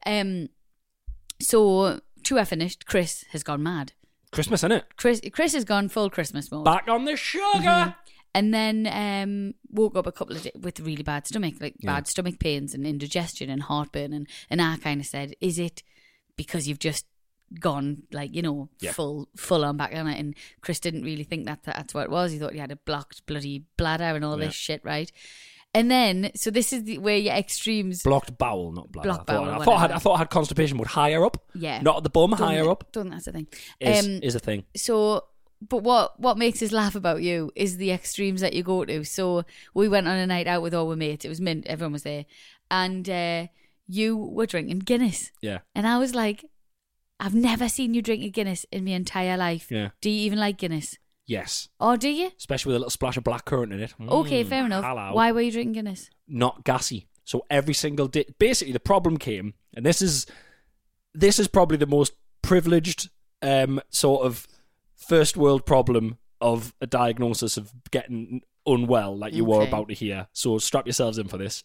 So tour finished, Chris has gone mad. Christmas, innit? Chris has gone full Christmas mode. Back on the sugar. Mm-hmm. And then woke up a couple of days with really bad stomach, bad stomach pains and indigestion and heartburn. And I kind of said, is it because you've just gone, like, you know, full on back on it. And Chris didn't really think that's what it was. He thought he had a blocked bloody bladder and all this shit, right? And then, so this is where your extremes... Blocked bowel, not bladder. Blocked bowel, I thought I had constipation, but higher up. Yeah. Not at the bum, higher up. Don't think that's a thing. Is a thing. So... But what makes us laugh about you is the extremes that you go to. So we went on a night out with all our mates. It was mint. Everyone was there. And you were drinking Guinness. Yeah. And I was like, I've never seen you drink a Guinness in my entire life. Yeah. Do you even like Guinness? Yes. Oh, do you? Especially with a little splash of blackcurrant in it. Okay, fair enough. Hello. Why were you drinking Guinness? Not gassy. So every single day... Basically, the problem came, and this is probably the most privileged sort of first world problem of a diagnosis of getting unwell like you were about to hear. So strap yourselves in for this.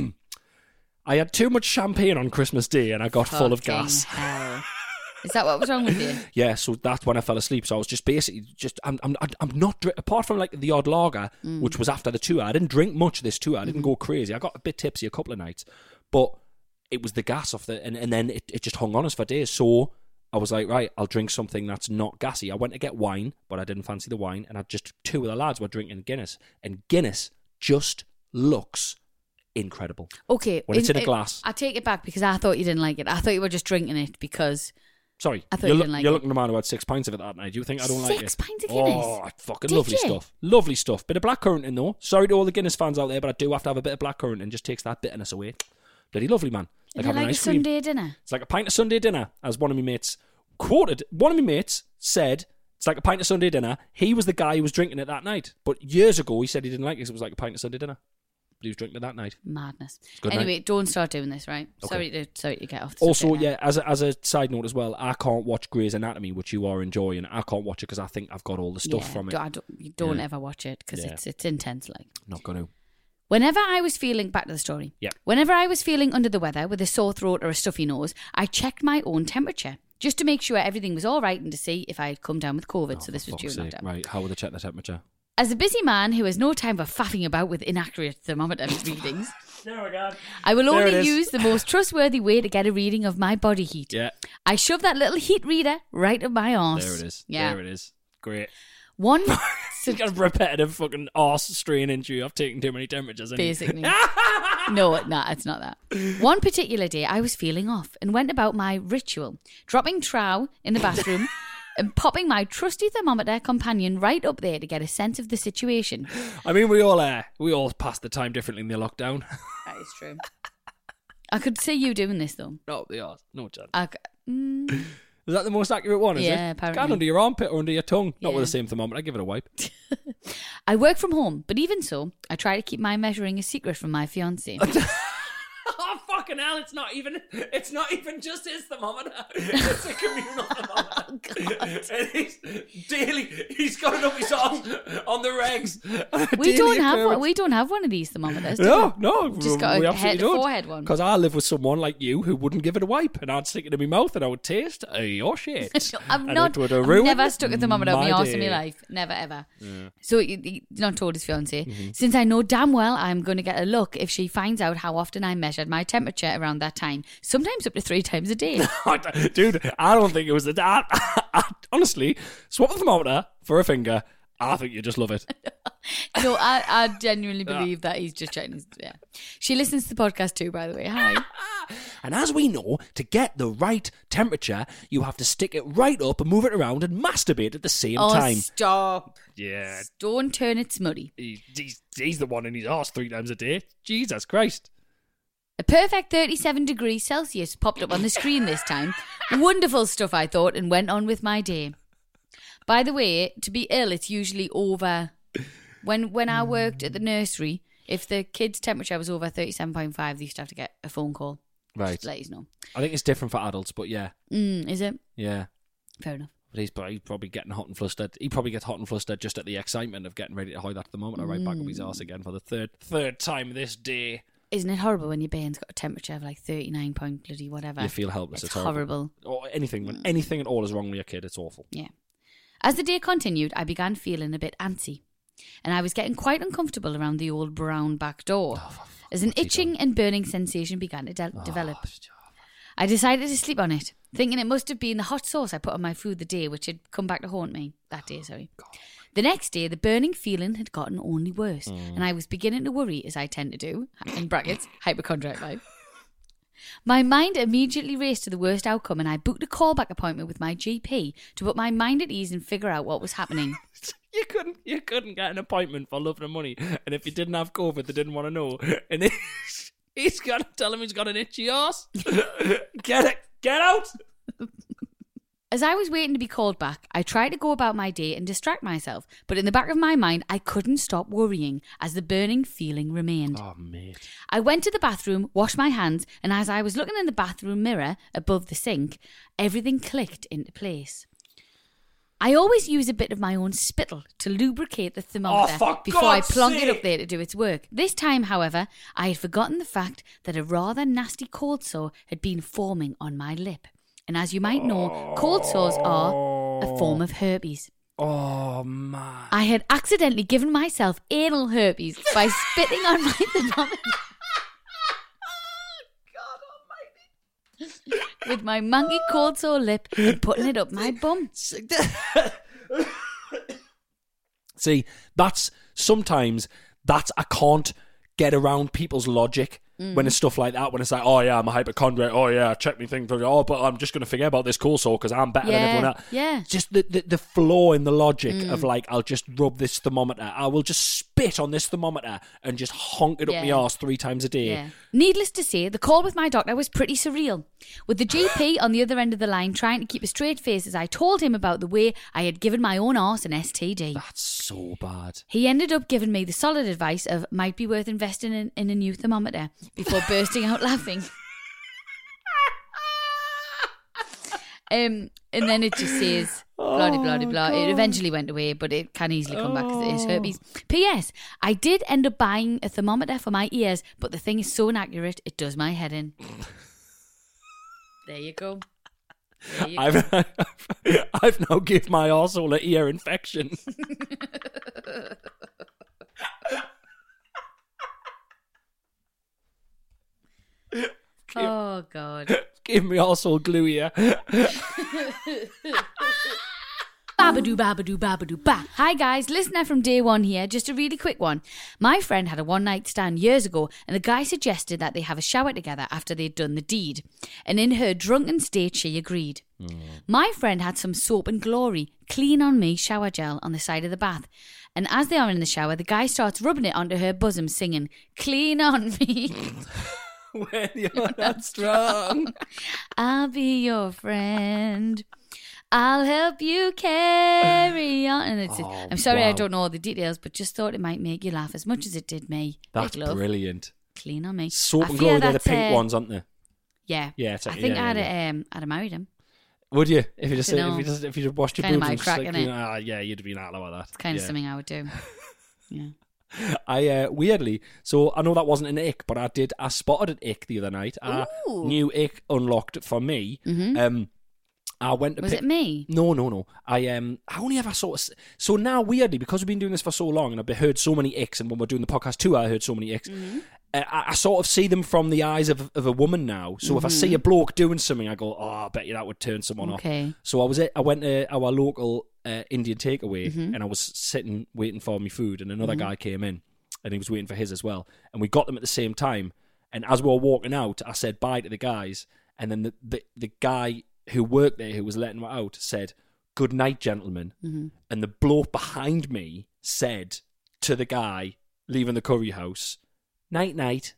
I had too much champagne on Christmas Day and I got full of gas. Hell. Is that what was wrong with you? Yeah, so that's when I fell asleep. So I was just basically I'm not apart from like the odd lager, which was after the tour. I didn't drink much this tour. I didn't go crazy. I got a bit tipsy a couple of nights, but it was the gas off and then it just hung on us for days. So I was like, right, I'll drink something that's not gassy. I went to get wine, but I didn't fancy the wine, and two of the lads were drinking Guinness, and Guinness just looks incredible. Okay, when it's in a glass. I take it back because I thought you didn't like it. I thought you were just drinking it because. Sorry, I thought you didn't like you're it. looking at a man who had 6 pints of it that night. Do you think I don't like it? 6 pints of Guinness? Oh, fucking lovely stuff. Lovely stuff. Bit of blackcurrant in though. Sorry to all the Guinness fans out there, but I do have to have a bit of blackcurrant and just takes that bitterness away. Bloody lovely, man. Like having like a Sunday dinner. It's like a pint of Sunday dinner, as one of my mates quoted. One of my mates said, it's like a pint of Sunday dinner. He was the guy who was drinking it that night. But years ago, he said he didn't like it because it was like a pint of Sunday dinner. But he was drinking it that night. Madness. Good anyway, night. Don't start doing this, right? Okay. Sorry to get off the Also, subject there. as a side note as well, I can't watch Grey's Anatomy, which you are enjoying. I can't watch it because I think I've got all the stuff from it. Don't ever watch it because it's intense. Like, not going to. Whenever I was feeling, back to the story. Yeah. Whenever I was feeling under the weather with a sore throat or a stuffy nose, I checked my own temperature just to make sure everything was all right and to see if I had come down with COVID. So this was during lockdown. Right, how will they check the temperature? As a busy man who has no time for faffing about with inaccurate thermometer readings, oh my God. I will only use the most trustworthy way to get a reading of my body heat. Yeah. I shove that little heat reader right up my arse. There it is. Yeah. There it is. Great. One... It's got a repetitive fucking arse strain injury. I've taken too many temperatures. Basically. No, it's not that. One particular day, I was feeling off and went about my ritual, dropping trow in the bathroom and popping my trusty thermometer companion right up there to get a sense of the situation. I mean, we all passed the time differently in the lockdown. That is true. I could see you doing this, though. No, the arse. No chance. Is that the most accurate one, is it? Yeah, apparently. Go under your armpit or under your tongue. Not Yeah. with the same thermometer. Give it a wipe. I work from home, but even so, I try to keep my measuring a secret from my fiancé. Oh, fucking hell, it's not even just his thermometer. It's a communal thermometer. And he's got it up his arse on the regs. We don't have one of these thermometers. do we? No. We've just got we a absolutely don't. forehead one. Because I live with someone like you who wouldn't give it a wipe, and I'd stick it in my mouth and I would taste your shit. I've And not. it would have I've ruined never stuck a thermometer up my arse in my day. life. Never ever. Yeah. So he's not told his fiancée. Since I know damn well I'm going to get a look if she finds out how often I measured my temperature around that time. Sometimes up to 3 times a day. Dude, I don't think it was that. Honestly, swap the thermometer for a finger. I think you just love it. No, I genuinely believe that he's just checking. Yeah. She listens to the podcast too, by the way. Hi. And as we know, to get the right temperature, you have to stick it right up and move it around and masturbate at the same time. Stop. Yeah. Don't turn it smutty. He's the one in his arse 3 times a day. Jesus Christ. A perfect 37 degrees Celsius popped up on the screen this time. Wonderful stuff, I thought, and went on with my day. By the way, to be ill, it's usually over. When I worked at the nursery, if the kid's temperature was over 37.5, they used to have to get a phone call. Right. Just to let you know. I think it's different for adults, but yeah. Is it? Yeah. Fair enough. But he's probably getting hot and flustered. He probably gets hot and flustered just at the excitement of getting ready to hide that thermometer right back up his arse again for the third time this day. Isn't it horrible when your bane's got a temperature of like 39 point bloody whatever? You feel helpless. It's horrible. Or anything, when anything at all is wrong with your kid, it's awful. Yeah. As the day continued, I began feeling a bit antsy. And I was getting quite uncomfortable around the old brown back door. As an itching and burning sensation began to develop. I decided to sleep on it, thinking it must have been the hot sauce I put on my food the day, which had come back to haunt me that day, sorry. The next day, the burning feeling had gotten only worse, and I was beginning to worry, as I tend to do, in brackets, hypochondriac vibe. My mind immediately raced to the worst outcome, and I booked a callback appointment with my GP to put my mind at ease and figure out what was happening. You couldn't get an appointment for love and money, and if you didn't have COVID, they didn't want to know. And he's got to tell him he's got an itchy arse. Get out! As I was waiting to be called back, I tried to go about my day and distract myself, but in the back of my mind, I couldn't stop worrying as the burning feeling remained. Oh, mate. I went to the bathroom, washed my hands, and as I was looking in the bathroom mirror above the sink, everything clicked into place. I always use a bit of my own spittle to lubricate the thermometer before I plonk it up there to do its work. This time, however, I had forgotten the fact that a rather nasty cold sore had been forming on my lip. And as you might know, cold sores are a form of herpes. Oh, man. I had accidentally given myself anal herpes by spitting on my thermometer. God almighty. With my monkey cold sore lip and putting it up my bum. See, I can't get around people's logic. When it's stuff like that, when it's like, oh yeah, I'm a hypochondriac, oh yeah, check me thing, oh, but I'm just going to forget about this cold sore because I'm better than everyone else. Yeah. Just the flaw in the logic of like, I'll just rub this thermometer, I will just spit on this thermometer and just honk it up my arse 3 times a day. Yeah. Needless to say, the call with my doctor was pretty surreal, with the GP on the other end of the line trying to keep a straight face as I told him about the way I had given my own arse an STD. That's so bad. He ended up giving me the solid advice of might be worth investing in a new thermometer before bursting out laughing. And then it just says blah blah blah. It eventually went away, but it can easily come back because it is herpes. P.S. I did end up buying a thermometer for my ears, but the thing is so inaccurate it does my head in. There you go. I've now given my arsehole an ear infection. Oh God. Give me arsehole glue here. Babadoo, babadoo, babadoo, ba. Hi guys, listener from day one here. Just a really quick one. My friend had a one-night stand years ago, and the guy suggested that they have a shower together after they'd done the deed. And in her drunken state, she agreed. My friend had some soap and glory, clean on me shower gel on the side of the bath. And as they are in the shower, the guy starts rubbing it onto her bosom, singing, "Clean on me." When you're not strong, I'll be your friend. I'll help you carry on. And it's I'm sorry, I don't know all the details, but just thought it might make you laugh as much as it did me. That's brilliant. Clean on me. Soap and glory, they're the pink ones, aren't they? Yeah. Yeah. I think I'd have married him. Would you? If you just washed your kind of boobs my crack, like, innit? yeah, you'd have been out like that. It's kind of something I would do. Yeah. I weirdly, so I know that wasn't an ick, but I spotted an ick the other night. A new ick unlocked for me. Mm-hmm. I went to Was it me? No. I only ever sort of, so now weirdly, because we've been doing this for so long and I've heard so many icks, and when we're doing the podcast too, I heard so many icks. Mm-hmm. I sort of see them from the eyes of a woman now. So if I see a bloke doing something, I go, oh, I bet you that would turn someone off. So I went to our local Indian takeaway, and I was sitting waiting for my food, and another guy came in and he was waiting for his as well, and we got them at the same time. And as we were walking out, I said bye to the guys, and then the guy who worked there, who was letting me out, said, "Good night, gentlemen." And the bloke behind me said to the guy leaving the curry house, "Night night."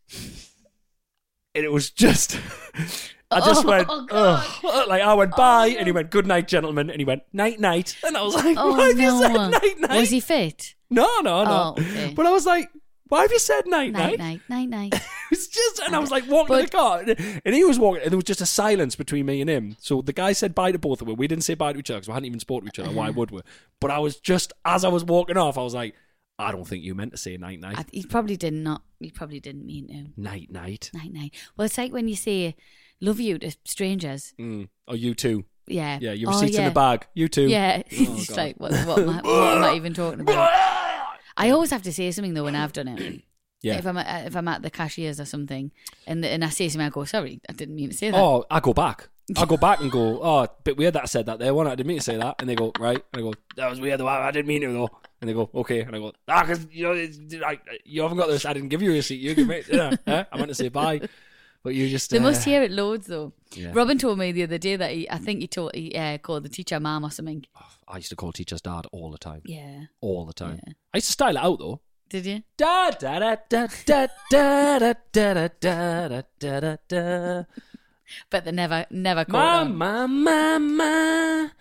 And it was just I just went, oh, like I went bye, and he went, "Good night, gentlemen," and he went, "Night night," and I was like, why have you said night night? Was he fit? No. Oh, okay. But I was like, why have you said night night? Night. It's just, and I was like walking to the car, and he was walking, and there was just a silence between me and him. So the guy said bye to both of us. We didn't say bye to each other because we hadn't even spoken to each other. Why would we? But I was just, as I was walking off, I was like, I don't think you meant to say night night. He probably did not. He probably didn't mean to. Night night. Well, it's like when you say "love you" to strangers. Or you too. Yeah. Yeah. Your receipts in the bag. You too. Yeah. It's like what am I even talking about? I always have to say something though when I've done it. Yeah. If I'm at the cashiers or something, and I say something, I go, sorry, I didn't mean to say that. Oh, I go back. I go back and go, oh, bit weird that I said that there, wasn't it? I didn't mean to say that. And they go, right. And I go, that was weird though. I didn't mean it though. And they go, okay. And I go, because you haven't got this. I didn't give you a receipt. You give me. I meant to say bye, but you just. They must hear it loads though. Yeah. Robin told me the other day that he called the teacher mum or something. Oh, I used to call teachers dad all the time. Yeah. All the time. Yeah. I used to style it out though. Did you? Da da da da da da da da da da da da. But they never caught on. Mama.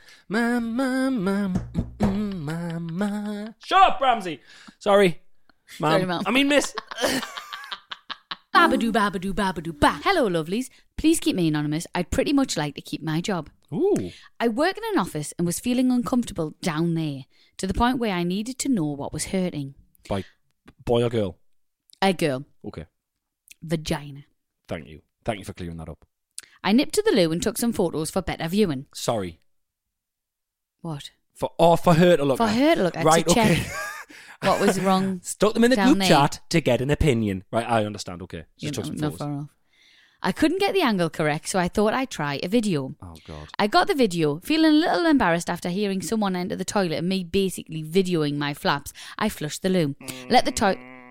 Shut up, Ramsey. Sorry, Mum. Sorry, Mum. I mean, Miss. Babadoo, babadoo, babadoo, ba. Hello, lovelies. Please keep me anonymous. I'd pretty much like to keep my job. Ooh. I work in an office and was feeling uncomfortable down there to the point where I needed to know what was hurting. By boy or girl? A girl. Okay. Vagina. Thank you. Thank you for clearing that up. I nipped to the loo and took some photos for better viewing. Sorry. What? For her to look For at. her to look at, Right, to check okay. what was wrong. Stuck them in the down group there. chat to get an opinion. Right, I understand. Okay. You Just took know, some not photos. far off. I couldn't get the angle correct, so I thought I'd try a video. Oh, God. I got the video, feeling a little embarrassed after hearing someone enter the toilet and me basically videoing my flaps. I flushed the loo, left the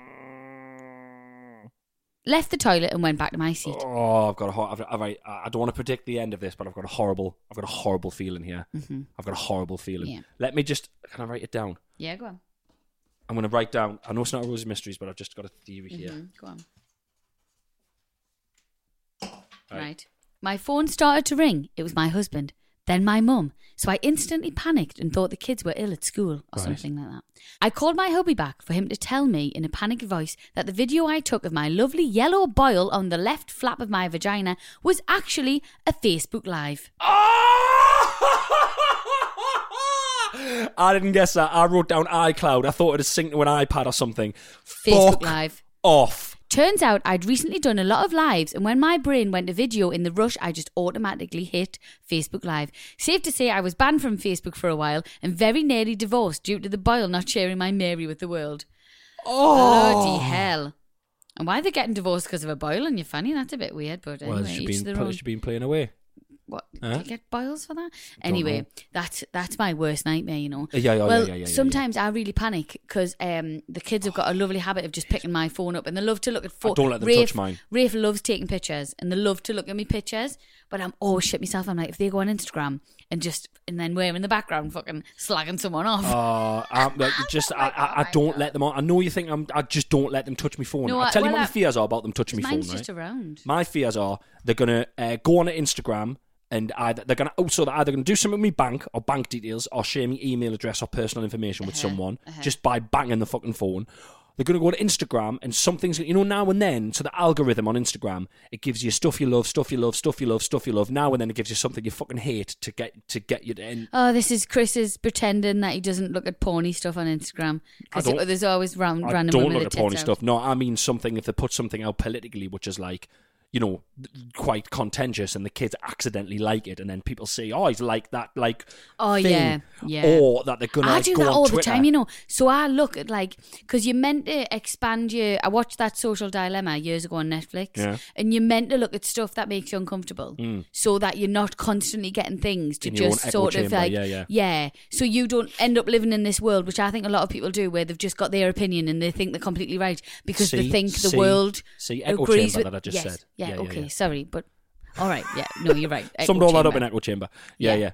toilet and went back to my seat. Oh, I've got I don't want to predict the end of this, but I've got a horrible feeling here. Mm-hmm. I've got a horrible feeling. Yeah. Let me just, can I write it down? Yeah, go on. I'm going to write down, I know it's not a Rose of Mysteries, but I've just got a theory here. Go on. Right. My phone started to ring. It was my husband. Then my mum. So I instantly panicked and thought the kids were ill at school or something like that. I called my hubby back for him to tell me in a panicked voice that the video I took of my lovely yellow boil on the left flap of my vagina was actually a Facebook Live. I didn't guess that. I wrote down iCloud. I thought it had synced to an iPad or something. Facebook Fuck Live. off. Turns out I'd recently done a lot of lives, and when my brain went to video in the rush, I just automatically hit Facebook Live. Safe to say I was banned from Facebook for a while and very nearly divorced due to the boil not sharing my Mary with the world. Oh. Bloody hell. And why are they getting divorced because of a boil on your fanny? That's a bit weird, but anyway, Well, she's each their own. been playing away. What? Huh? Do you get boils for that? Anyway, that's my worst nightmare, you know. Yeah. Sometimes I really panic because the kids have got a lovely habit of just picking my phone up and they love to look at photos. Don't let them touch mine. Rafe loves taking pictures and they love to look at me pictures, but I'm always shit myself. I'm like, if they go on Instagram and then we're in the background fucking slagging someone off. I don't let them on. I know you think I just don't let them touch my phone. No, I'll tell you what my fears are about them touching my phone. Mine's Right? just around. My fears are they're gonna go on to Instagram and they're either gonna do something with me bank or bank details or share me email address or personal information with someone just by banging the fucking phone. They're going to go to Instagram and something's, now and then, so the algorithm on Instagram, it gives you stuff you love, stuff you love, stuff you love, stuff you love. Now and then it gives you something you fucking hate to get you to end. Oh, this is Chris is pretending that he doesn't look at porny stuff on Instagram. Because there's always random I don't women look with at their porny tits stuff. out. No, I mean something, if they put something out politically, which is like, quite contentious and the kids accidentally like it and then people say, oh, he's like that, thing. Yeah. Or that they're going to I do go that on all Twitter. the time, So I look at because you're meant to expand I watched that Social Dilemma years ago on Netflix, and you're meant to look at stuff that makes you uncomfortable so that you're not constantly getting things to In your just own sort echo of chamber, yeah. So you don't end up living in this world, which I think a lot of people do, where they've just got their opinion and they think they're completely right because they think the world echo agrees chamber with. that I just Yes. said. Yeah, Yeah, okay, yeah. sorry, but all right, yeah, no, you're right. Summed Echo all that up chamber. in echo chamber. Yeah.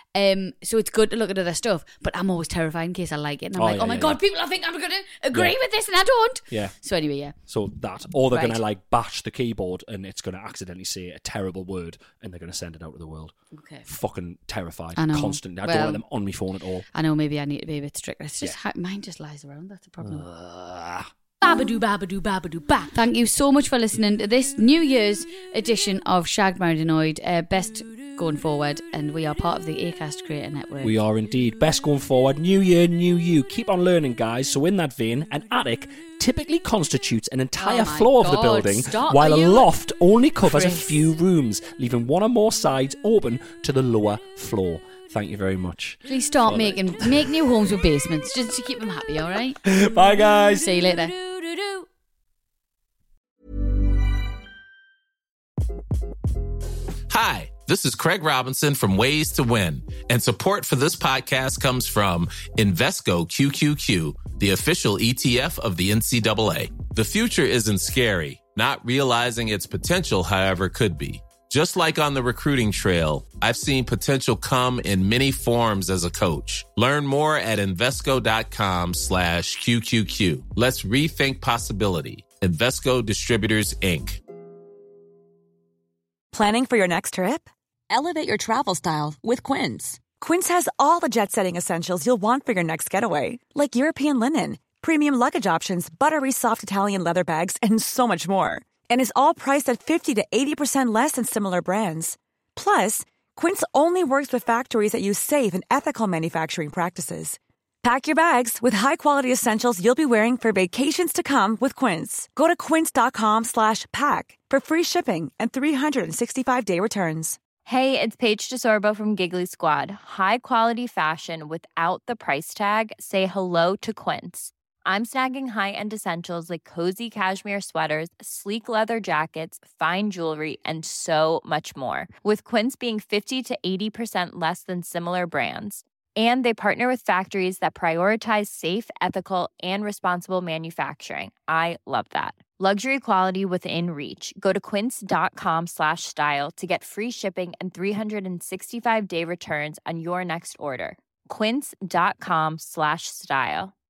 So it's good to look at other stuff, but I'm always terrified in case I like it, and I'm oh my god, people, I think I'm going to agree with this, and I don't. Yeah. So anyway, yeah. So that, or they're Right. going to bash the keyboard, and it's going to accidentally say a terrible word, and they're going to send it out to the world. Okay. Fucking terrified, I know. constantly. I don't let them on my phone at all. I know. Maybe I need to be a bit stricter. It's just mine just lies around. That's the problem. Babadoo, babadoo, babadoo, ba. Thank you so much for listening to this New Year's edition of Shagged, Married, Annoyed. Best going forward, and we are part of the Acast Creator Network. We are indeed. Best going forward. New year, new you. Keep on learning, guys. So in that vein, an attic typically constitutes an entire Oh my floor of the God, building, stop. while Are a you- loft only covers Chris. a few rooms, leaving one or more sides open to the lower floor. Thank you very much. Please start make new homes with basements just to keep them happy. All right. Bye, guys. See you later. Hi, this is Craig Robinson from Ways to Win, and support for this podcast comes from Invesco QQQ, the official ETF of the NCAA. The future isn't scary. Not realizing its potential, however, could be. Just like on the recruiting trail, I've seen potential come in many forms as a coach. Learn more at Invesco.com/QQQ. Let's rethink possibility. Invesco Distributors, Inc. Planning for your next trip? Elevate your travel style with Quince. Quince has all the jet-setting essentials you'll want for your next getaway, like European linen, premium luggage options, buttery soft Italian leather bags, and so much more. And is all priced at 50 to 80% less than similar brands. Plus, Quince only works with factories that use safe and ethical manufacturing practices. Pack your bags with high-quality essentials you'll be wearing for vacations to come with Quince. Go to quince.com/pack for free shipping and 365-day returns. Hey, it's Paige DeSorbo from Giggly Squad. High quality fashion without the price tag. Say hello to Quince. I'm snagging high-end essentials like cozy cashmere sweaters, sleek leather jackets, fine jewelry, and so much more. With Quince being 50 to 80% less than similar brands. And they partner with factories that prioritize safe, ethical, and responsible manufacturing. I love that. Luxury quality within reach. Go to quince.com/style to get free shipping and 365-day returns on your next order. Quince.com/style.